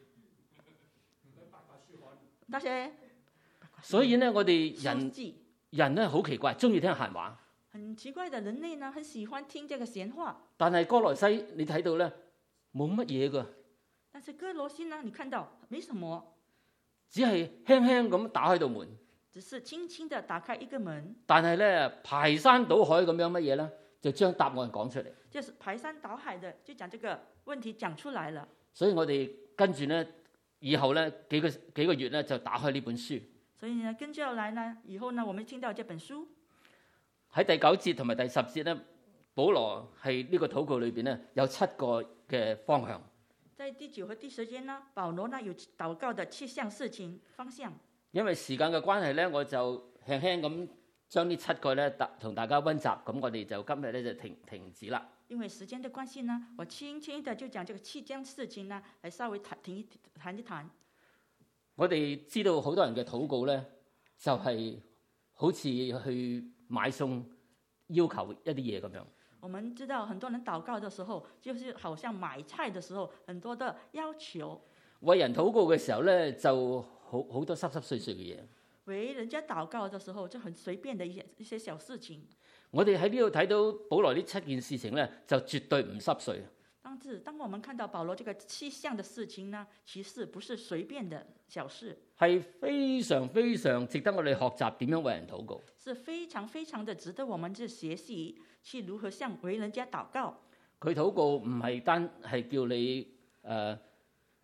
那些， 所以咧，我哋人書人咧好奇怪，中意聽閒話。 很奇怪的，人類呢，很喜歡聽這個閒話。 但係歌羅西你睇到咧，冇乜嘢噶。 但是歌羅西呢，你看到沒什麼， 只係輕輕咁打開道門。 只是輕輕地打開一個門。 但係咧，排山倒海咁樣乜嘢咧，就將答案講出嚟。 就是排山倒海的，就將這個問題講出來了。 所以我哋跟住咧，以後咧幾個幾個月咧就打開呢本書。 所以呢，跟住來呢，以後呢，我們聽到這本書喺第九節同埋第十節咧，保羅係呢個禱告裏邊咧有七個嘅方向。 在第九和第十節呢，保羅呢有禱告的七項事情方向。 因為時間嘅關係咧，我就輕輕咁將呢七個咧同大家溫習，咁我哋就今日咧就停停止啦。 因為時間的關係呢，我輕輕的就講這個七件事情呢，嚟稍微談停一談一談。 我哋知道好多人嘅禱告咧，就係、是、好似去買餸要求一啲嘢咁樣。 我們知道很多人禱告的時候，就是好像買菜的時候，很多的要求。 為人禱告嘅時候咧，就好好多濕濕碎碎嘅嘢。 為人家禱告的時候，就很隨便的一些一些小事情。 我哋喺呢度睇到保羅呢七件事情咧，就絕對唔濕碎。 當時當我們看到保羅這個七項的事情呢，其實不是隨便的小事， 係非常非常值得我哋學習點樣為人禱告。 是非常非常的值得我們去學習，去如何向為人家禱告。 佢禱告唔係單係叫你誒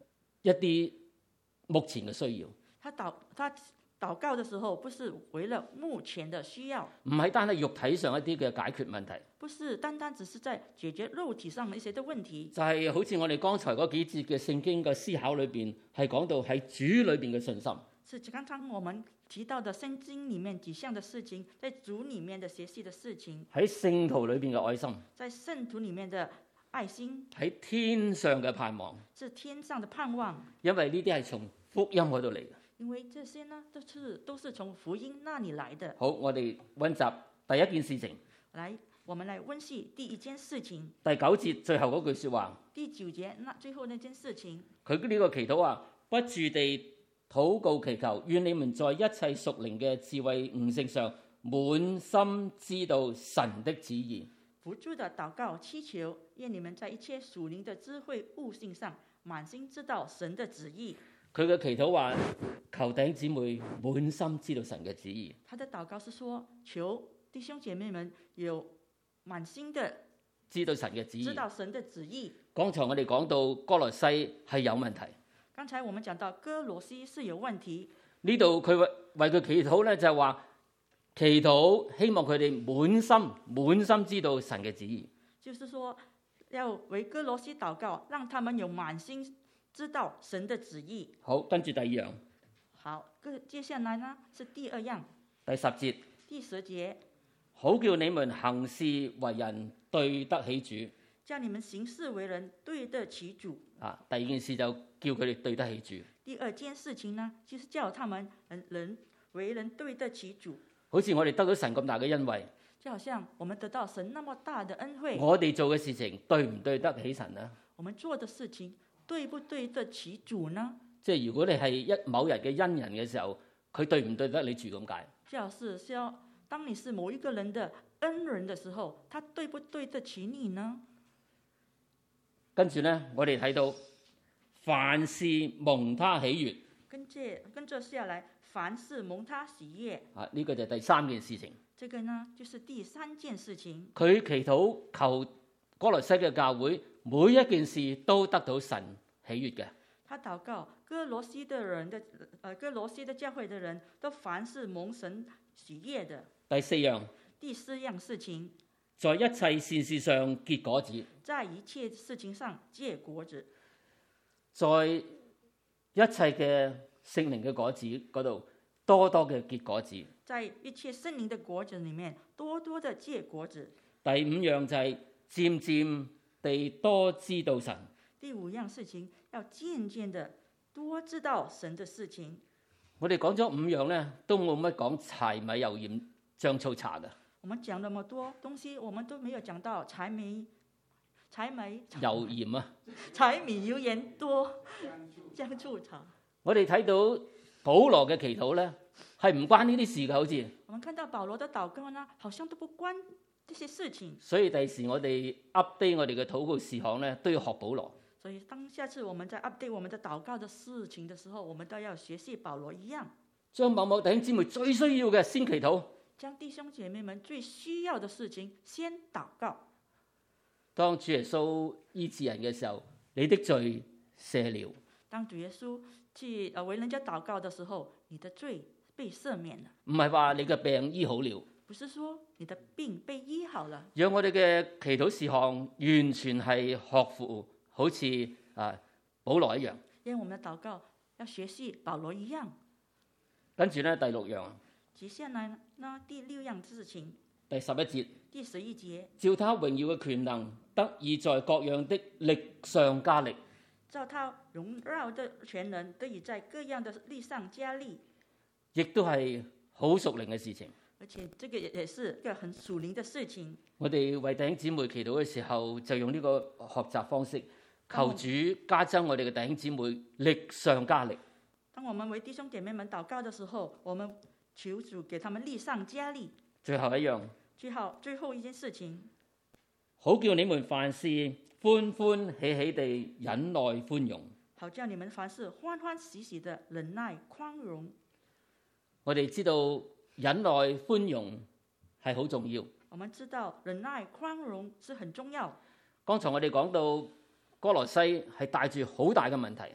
一啲目前嘅需要， 他禱他禱告的時候，不是為了目前的需要， 唔係單係肉體上一啲嘅解決問題， 不是單單只是在解決肉體上的一些的問題， 就係好似我哋剛才嗰幾節嘅聖經嘅思考裏邊，係講到喺主裏邊嘅信心。 是剛剛我們提到的聖經裡面幾項的事情，在主裡面的學習的事情， 喺聖徒裏邊嘅愛心， 在聖徒裡面的愛心， 喺天上嘅盼望， 是天上的盼望， 因為呢啲係從福音嗰度嚟嘅。 因為這些呢都是都是從福音那裡來的。 好，我哋溫習第一件事情。 來，我們來溫習第一件事情。 第九節最後嗰句說話。 第九節那最後那件事情。 佢呢個祈禱話，不住地禱告祈求，願你們在一切屬靈嘅智慧悟性上，滿心知道神的旨意。 不住的禱告祈求，願你們在一切屬靈的智慧悟性上，滿心知道神的旨意。 佢嘅祈禱話，求弟兄姊妹滿心知道神嘅旨意。 他的禱告是說，求弟兄姐妹們有滿心的知道神嘅旨意。 知道神的旨意。 剛才我哋講到歌羅西係有問題。 剛才我們講到歌羅西是有問題。 呢度佢為為佢祈禱咧，就係話祈禱希望佢哋滿心滿心知道神嘅旨意。 就是說要為歌羅西禱告，讓他們有滿心知道神的旨意。 好，跟住第二樣。 好，接下來呢是第二樣。 第十節。 第十節。 好叫你們行事為人對得起主。 叫你們行事為人對得起主。 啊，第二件事就叫佢哋對得起主。 第二件事情呢，就是叫他們人為人對得起主。 好似我哋得到神咁大嘅恩惠。 就好像我們得到神那麼大的恩惠。 我哋做嘅事情對唔對得起神呢？ 我們做的事情對不對得起主呢？ 即係如果你係一某人嘅恩人嘅時候，佢對唔對得你住咁解？ 就是說，當你是某一個人的恩人的時候，他對不對得起你呢？ 跟住呢，我哋睇到凡事蒙他喜悅。 跟住跟住下來，凡事蒙他喜悅。 啊，呢個就係第三件事情。 這個呢，就是第三件事情。 佢祈禱求歌羅西嘅教會每一件事都得到神喜悅嘅。 他禱告歌羅西的人的，呃，歌羅西的教會的人都凡事蒙神喜悅的。 第四樣。 第四樣事情。 在一切善事上結果子。 在一切事情上結果子。 在一切嘅聖靈嘅果子嗰度，多多嘅結果子。 在一切聖靈的果子裏面，多多的結果子。 第五樣就係漸漸地多知道神。 第五樣事情要漸漸的多知道神的事情。 我哋講咗五樣咧，都冇乜講柴米油鹽醬醋茶嘅。 我們講那麼多東西，我們都沒有講到柴米、柴米油鹽啊， 柴米油鹽多醬醋茶。 我哋睇到保羅嘅祈禱咧，係唔關呢啲事嘅，好似。 我們看到保羅的禱告呢，好像都不關這些事情。 所以第時我哋 update 我哋嘅禱告事項咧，都要學保羅。 所以當下次我們在 update 我們的禱告的事情的時候，我們都要學習保羅一樣， 將某某弟兄姊妹最需要嘅先祈禱。 將弟兄姐妹們最需要的事情先禱告。 當主耶穌醫治人嘅時候，你的罪赦了。 當主耶穌去呃為人家禱告的時候，你的罪被赦免了。 唔係話你嘅病醫好了， 不是說你的病被醫好了。 讓我哋嘅祈禱事項完全係學乎好似啊保羅一樣。 因為我們的禱告要學習保羅一樣。 跟住咧第六樣。 接下來呢，第六樣事情， 第十一節， 第十一節， 照他榮耀嘅權能，得以在各樣的力上加力。 照他榮耀的權能，得以在各樣的力上加力。 亦都係好屬靈嘅事情。 而且這個也是一個很屬靈的事情。 我哋為弟兄姊妹祈禱嘅時候，就用呢個學習方式，求主加增我哋嘅弟兄姊妹力上加力。 當我們為弟兄姐妹們禱告的時候，我們求主給他們力上加力。 最後一樣， 最後最後一件事情， 好叫你們凡事歡歡喜喜地忍耐寬容。 好叫你們凡事歡歡喜喜地忍耐寬容。 我哋知道忍耐寬容係好重要。 我們知道忍耐寬容是很重要。 剛才我哋講到歌羅西係帶住好大嘅問題。 剛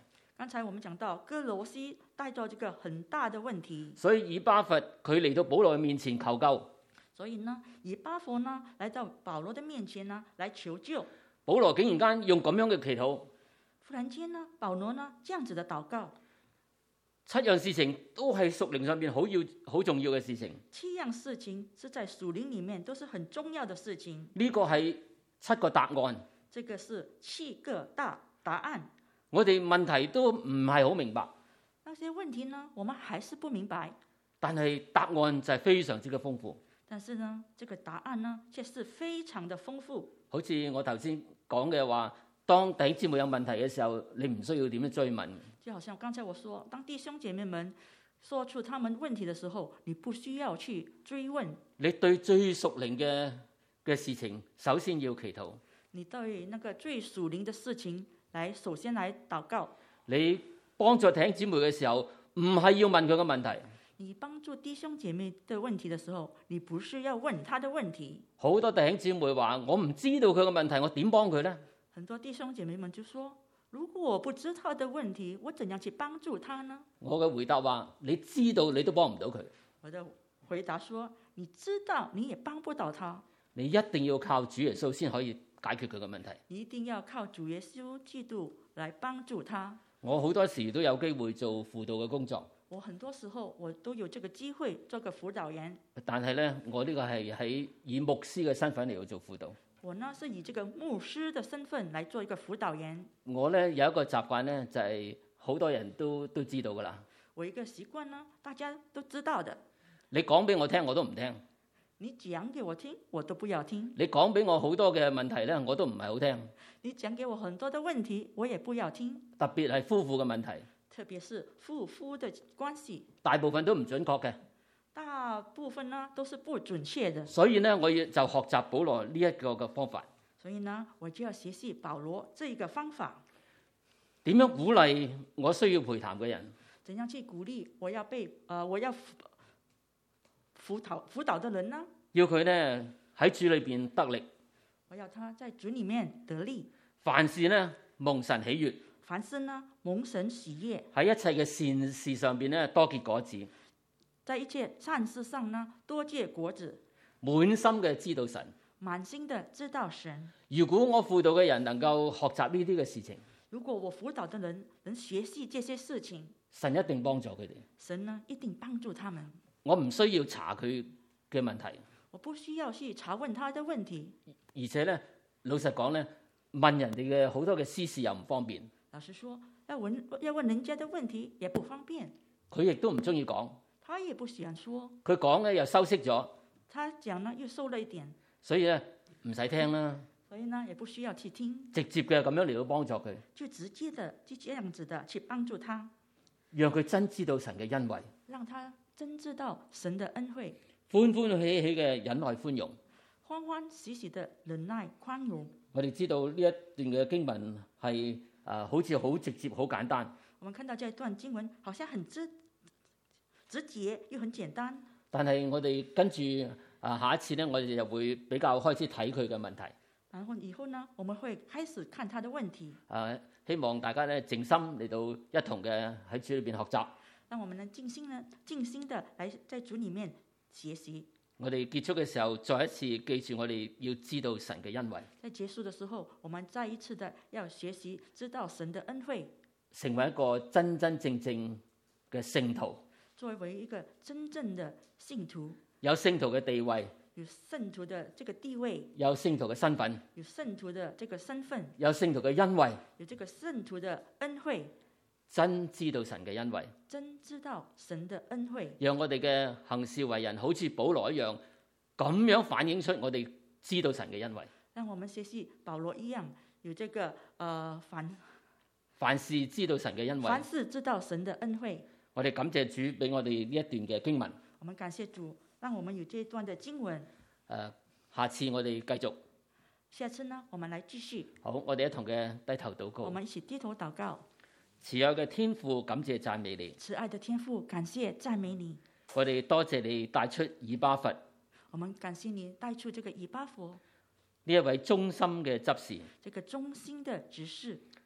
才我們講到哥羅西帶咗這個很大的問題， 所以以巴弗佢嚟到保羅嘅面前求救。 所以呢，以巴弗呢來到保羅的面前呢，來求救。 保羅竟然間用咁樣嘅祈禱， 忽然間呢，保羅呢這樣子的禱告， 七樣事情都係屬靈上面好要好重要嘅事情。 七樣事情是在屬靈裡面都是很重要的事情。 呢個係七個答案， 這個是七個大答案。 我哋問題都唔係好明白， 那些問題呢，我們還是不明白， 但係答案就係非常之嘅豐富。 但是呢，這個答案呢，卻是非常的豐富。 好似我頭先講嘅話，當弟兄姊妹有問題嘅時候，你唔需要點樣追問。 就好像剛才我說，當弟兄姐妹們說出他們問題的時候，你不需要去追問。 你對最屬靈嘅嘅事情，首先要祈禱。 你對那個最屬靈的事情，來首先來禱告。 你幫助弟兄姊妹嘅時候，唔係要問佢嘅問題。 你幫助弟兄姐妹的問題的時候，你不是要問他的問題。 好多弟兄姊妹話：我唔知道佢嘅問題，我點幫佢呢？ 很多弟兄姐妹們就說：如果我不知道的問題，我怎樣去幫助他呢？ 我嘅回答話：你知道你都幫唔到佢。 我的回答說：你知道你也幫不到他。 你一定要靠主耶穌先可以解決佢嘅問題。 一定要靠主耶穌基督來幫助他。 我好多時都有機會做輔導嘅工作。 我很多時候我都有這個機會做個輔導員。 但係咧，我呢個係喺以牧師嘅身份嚟到做輔導。 我呢是以這個牧師的身份來做一個輔導員。 我咧有一個習慣咧，就係、是、好多人都都知道噶啦。 我一個習慣呢，大家都知道的。 你講俾我聽，我都唔聽。 你講給我聽，我都不要聽。 你講俾我好多嘅問題咧，我都唔係好聽。 你講給我很多的問題，我也不要聽。 特別係夫婦嘅問題。 特別是夫婦的關係， 大部分都唔準確嘅。 大部分呢都是不準確的。 所以呢，我要就學習保羅呢一個嘅方法。 所以呢，我就要學習保羅這一個方法。 點樣鼓勵我需要陪談嘅人？ 怎樣去鼓勵我要被呃我要輔導輔導的人呢？ 要佢呢喺主裏邊得力。 我要他在主裏面得力。 凡事呢蒙神喜悅。 凡事呢蒙神喜悅。 喺一切嘅善事上邊呢多結果子。 在一切善事上呢多結果子。 滿心嘅知道神。 滿心的知道神。 如果我輔導嘅人能夠學習呢啲嘅事情， 如果我輔導的人能學習這些事情， 神一定幫助佢哋。 神呢一定幫助他們。 我唔需要查佢嘅問題。 我不需要去查問他的問題。 而且咧，老實講咧，問人哋嘅好多嘅私事又唔方便。 老實說，要問要問人家的問題也不方便。 佢亦都唔中意講。 他也不喜歡說。 佢講咧又修飾咗。 他講呢又收了一點。 所以咧唔使聽啦。 所以呢也不需要去聽。 直接嘅咁樣嚟到幫助佢。 就直接的就這樣子的去幫助他， 讓佢真知道神嘅恩惠。 讓他真知道神的恩惠。 歡歡喜喜嘅忍耐寬容。 歡歡喜喜的忍耐寬容。 我哋知道呢一段嘅經文係誒、呃，好似好直接、好簡單。 我們看到這一段經文，好像很直直接又很簡單。 但係我哋跟住啊，下一次咧，我哋就會比較開始睇佢嘅問題。 然後以後呢，我們會開始看他的問題。 誒，希望大家咧靜心嚟到一同嘅喺主裏邊學習。 讓我們呢靜心呢，靜心的來在主裏面學習。 我哋結束嘅時候，再一次記住我哋要知道神嘅恩惠。 在結束的時候，我們再一次的要學習知道神的恩惠， 成為一個真真正正嘅聖徒。 作為一個真正的信徒， 有聖徒嘅地位， 有聖徒的這個地位， 有聖徒嘅身份， 有聖徒的這個身份， 有聖徒嘅恩惠， 有這個聖徒的恩惠。 真知道神嘅恩惠， 真知道神的恩惠， 讓我哋嘅行事為人好似保羅一樣，咁樣反映出我哋知道神嘅恩惠。 讓我們學習保羅一樣，有這個呃凡凡事知道神嘅恩惠， 凡事知道神的恩惠。 我哋感謝主俾我哋呢一段嘅經文。 我們感謝主，讓我們有這一段的經文。 誒，下次我哋繼續。 下次呢，我們來繼續。 好，我哋一同嘅低頭禱告。 我們一起低頭禱告。 慈愛嘅天父，感謝讚美你。 慈愛的天父，感謝讚美你。 我哋多謝你帶出以巴弗。 我們感謝你帶出這個以巴弗呢一位忠心嘅執事。 這個忠心的執事。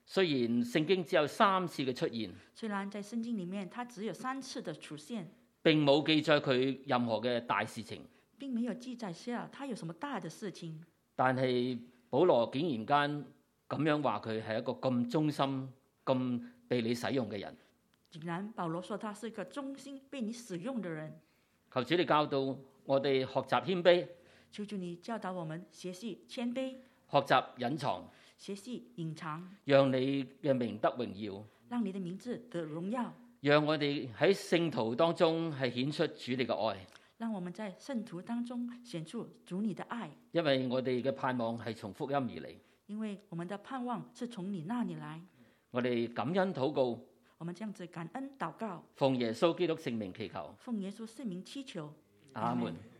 雖然聖經只有三次嘅出現， 雖然在聖經裡面，它只有三次的出現， 並冇記載佢任何嘅大事情， 並沒有記載下他有什麼大的事情。 但係保羅竟然間咁樣話佢係一個咁忠心、咁被你使用嘅人。 竟然保羅說他是一個忠心被你使用的人。 求主你教導我哋學習謙卑， 求主你教導我們學習謙卑， 學習隱藏， 學習隱藏， 讓你嘅名得榮耀， 讓你的名字得榮耀， 讓我哋喺聖徒當中係顯出主你嘅愛。 讓我們在聖徒當中顯出主你的愛， 因為我哋嘅盼望係從福音而嚟， 因為我們的盼望是從你那裡來。 我哋感恩禱告， 我們這樣子感恩禱告， 奉耶穌基督聖名祈求， 奉耶穌聖名祈求， 阿門。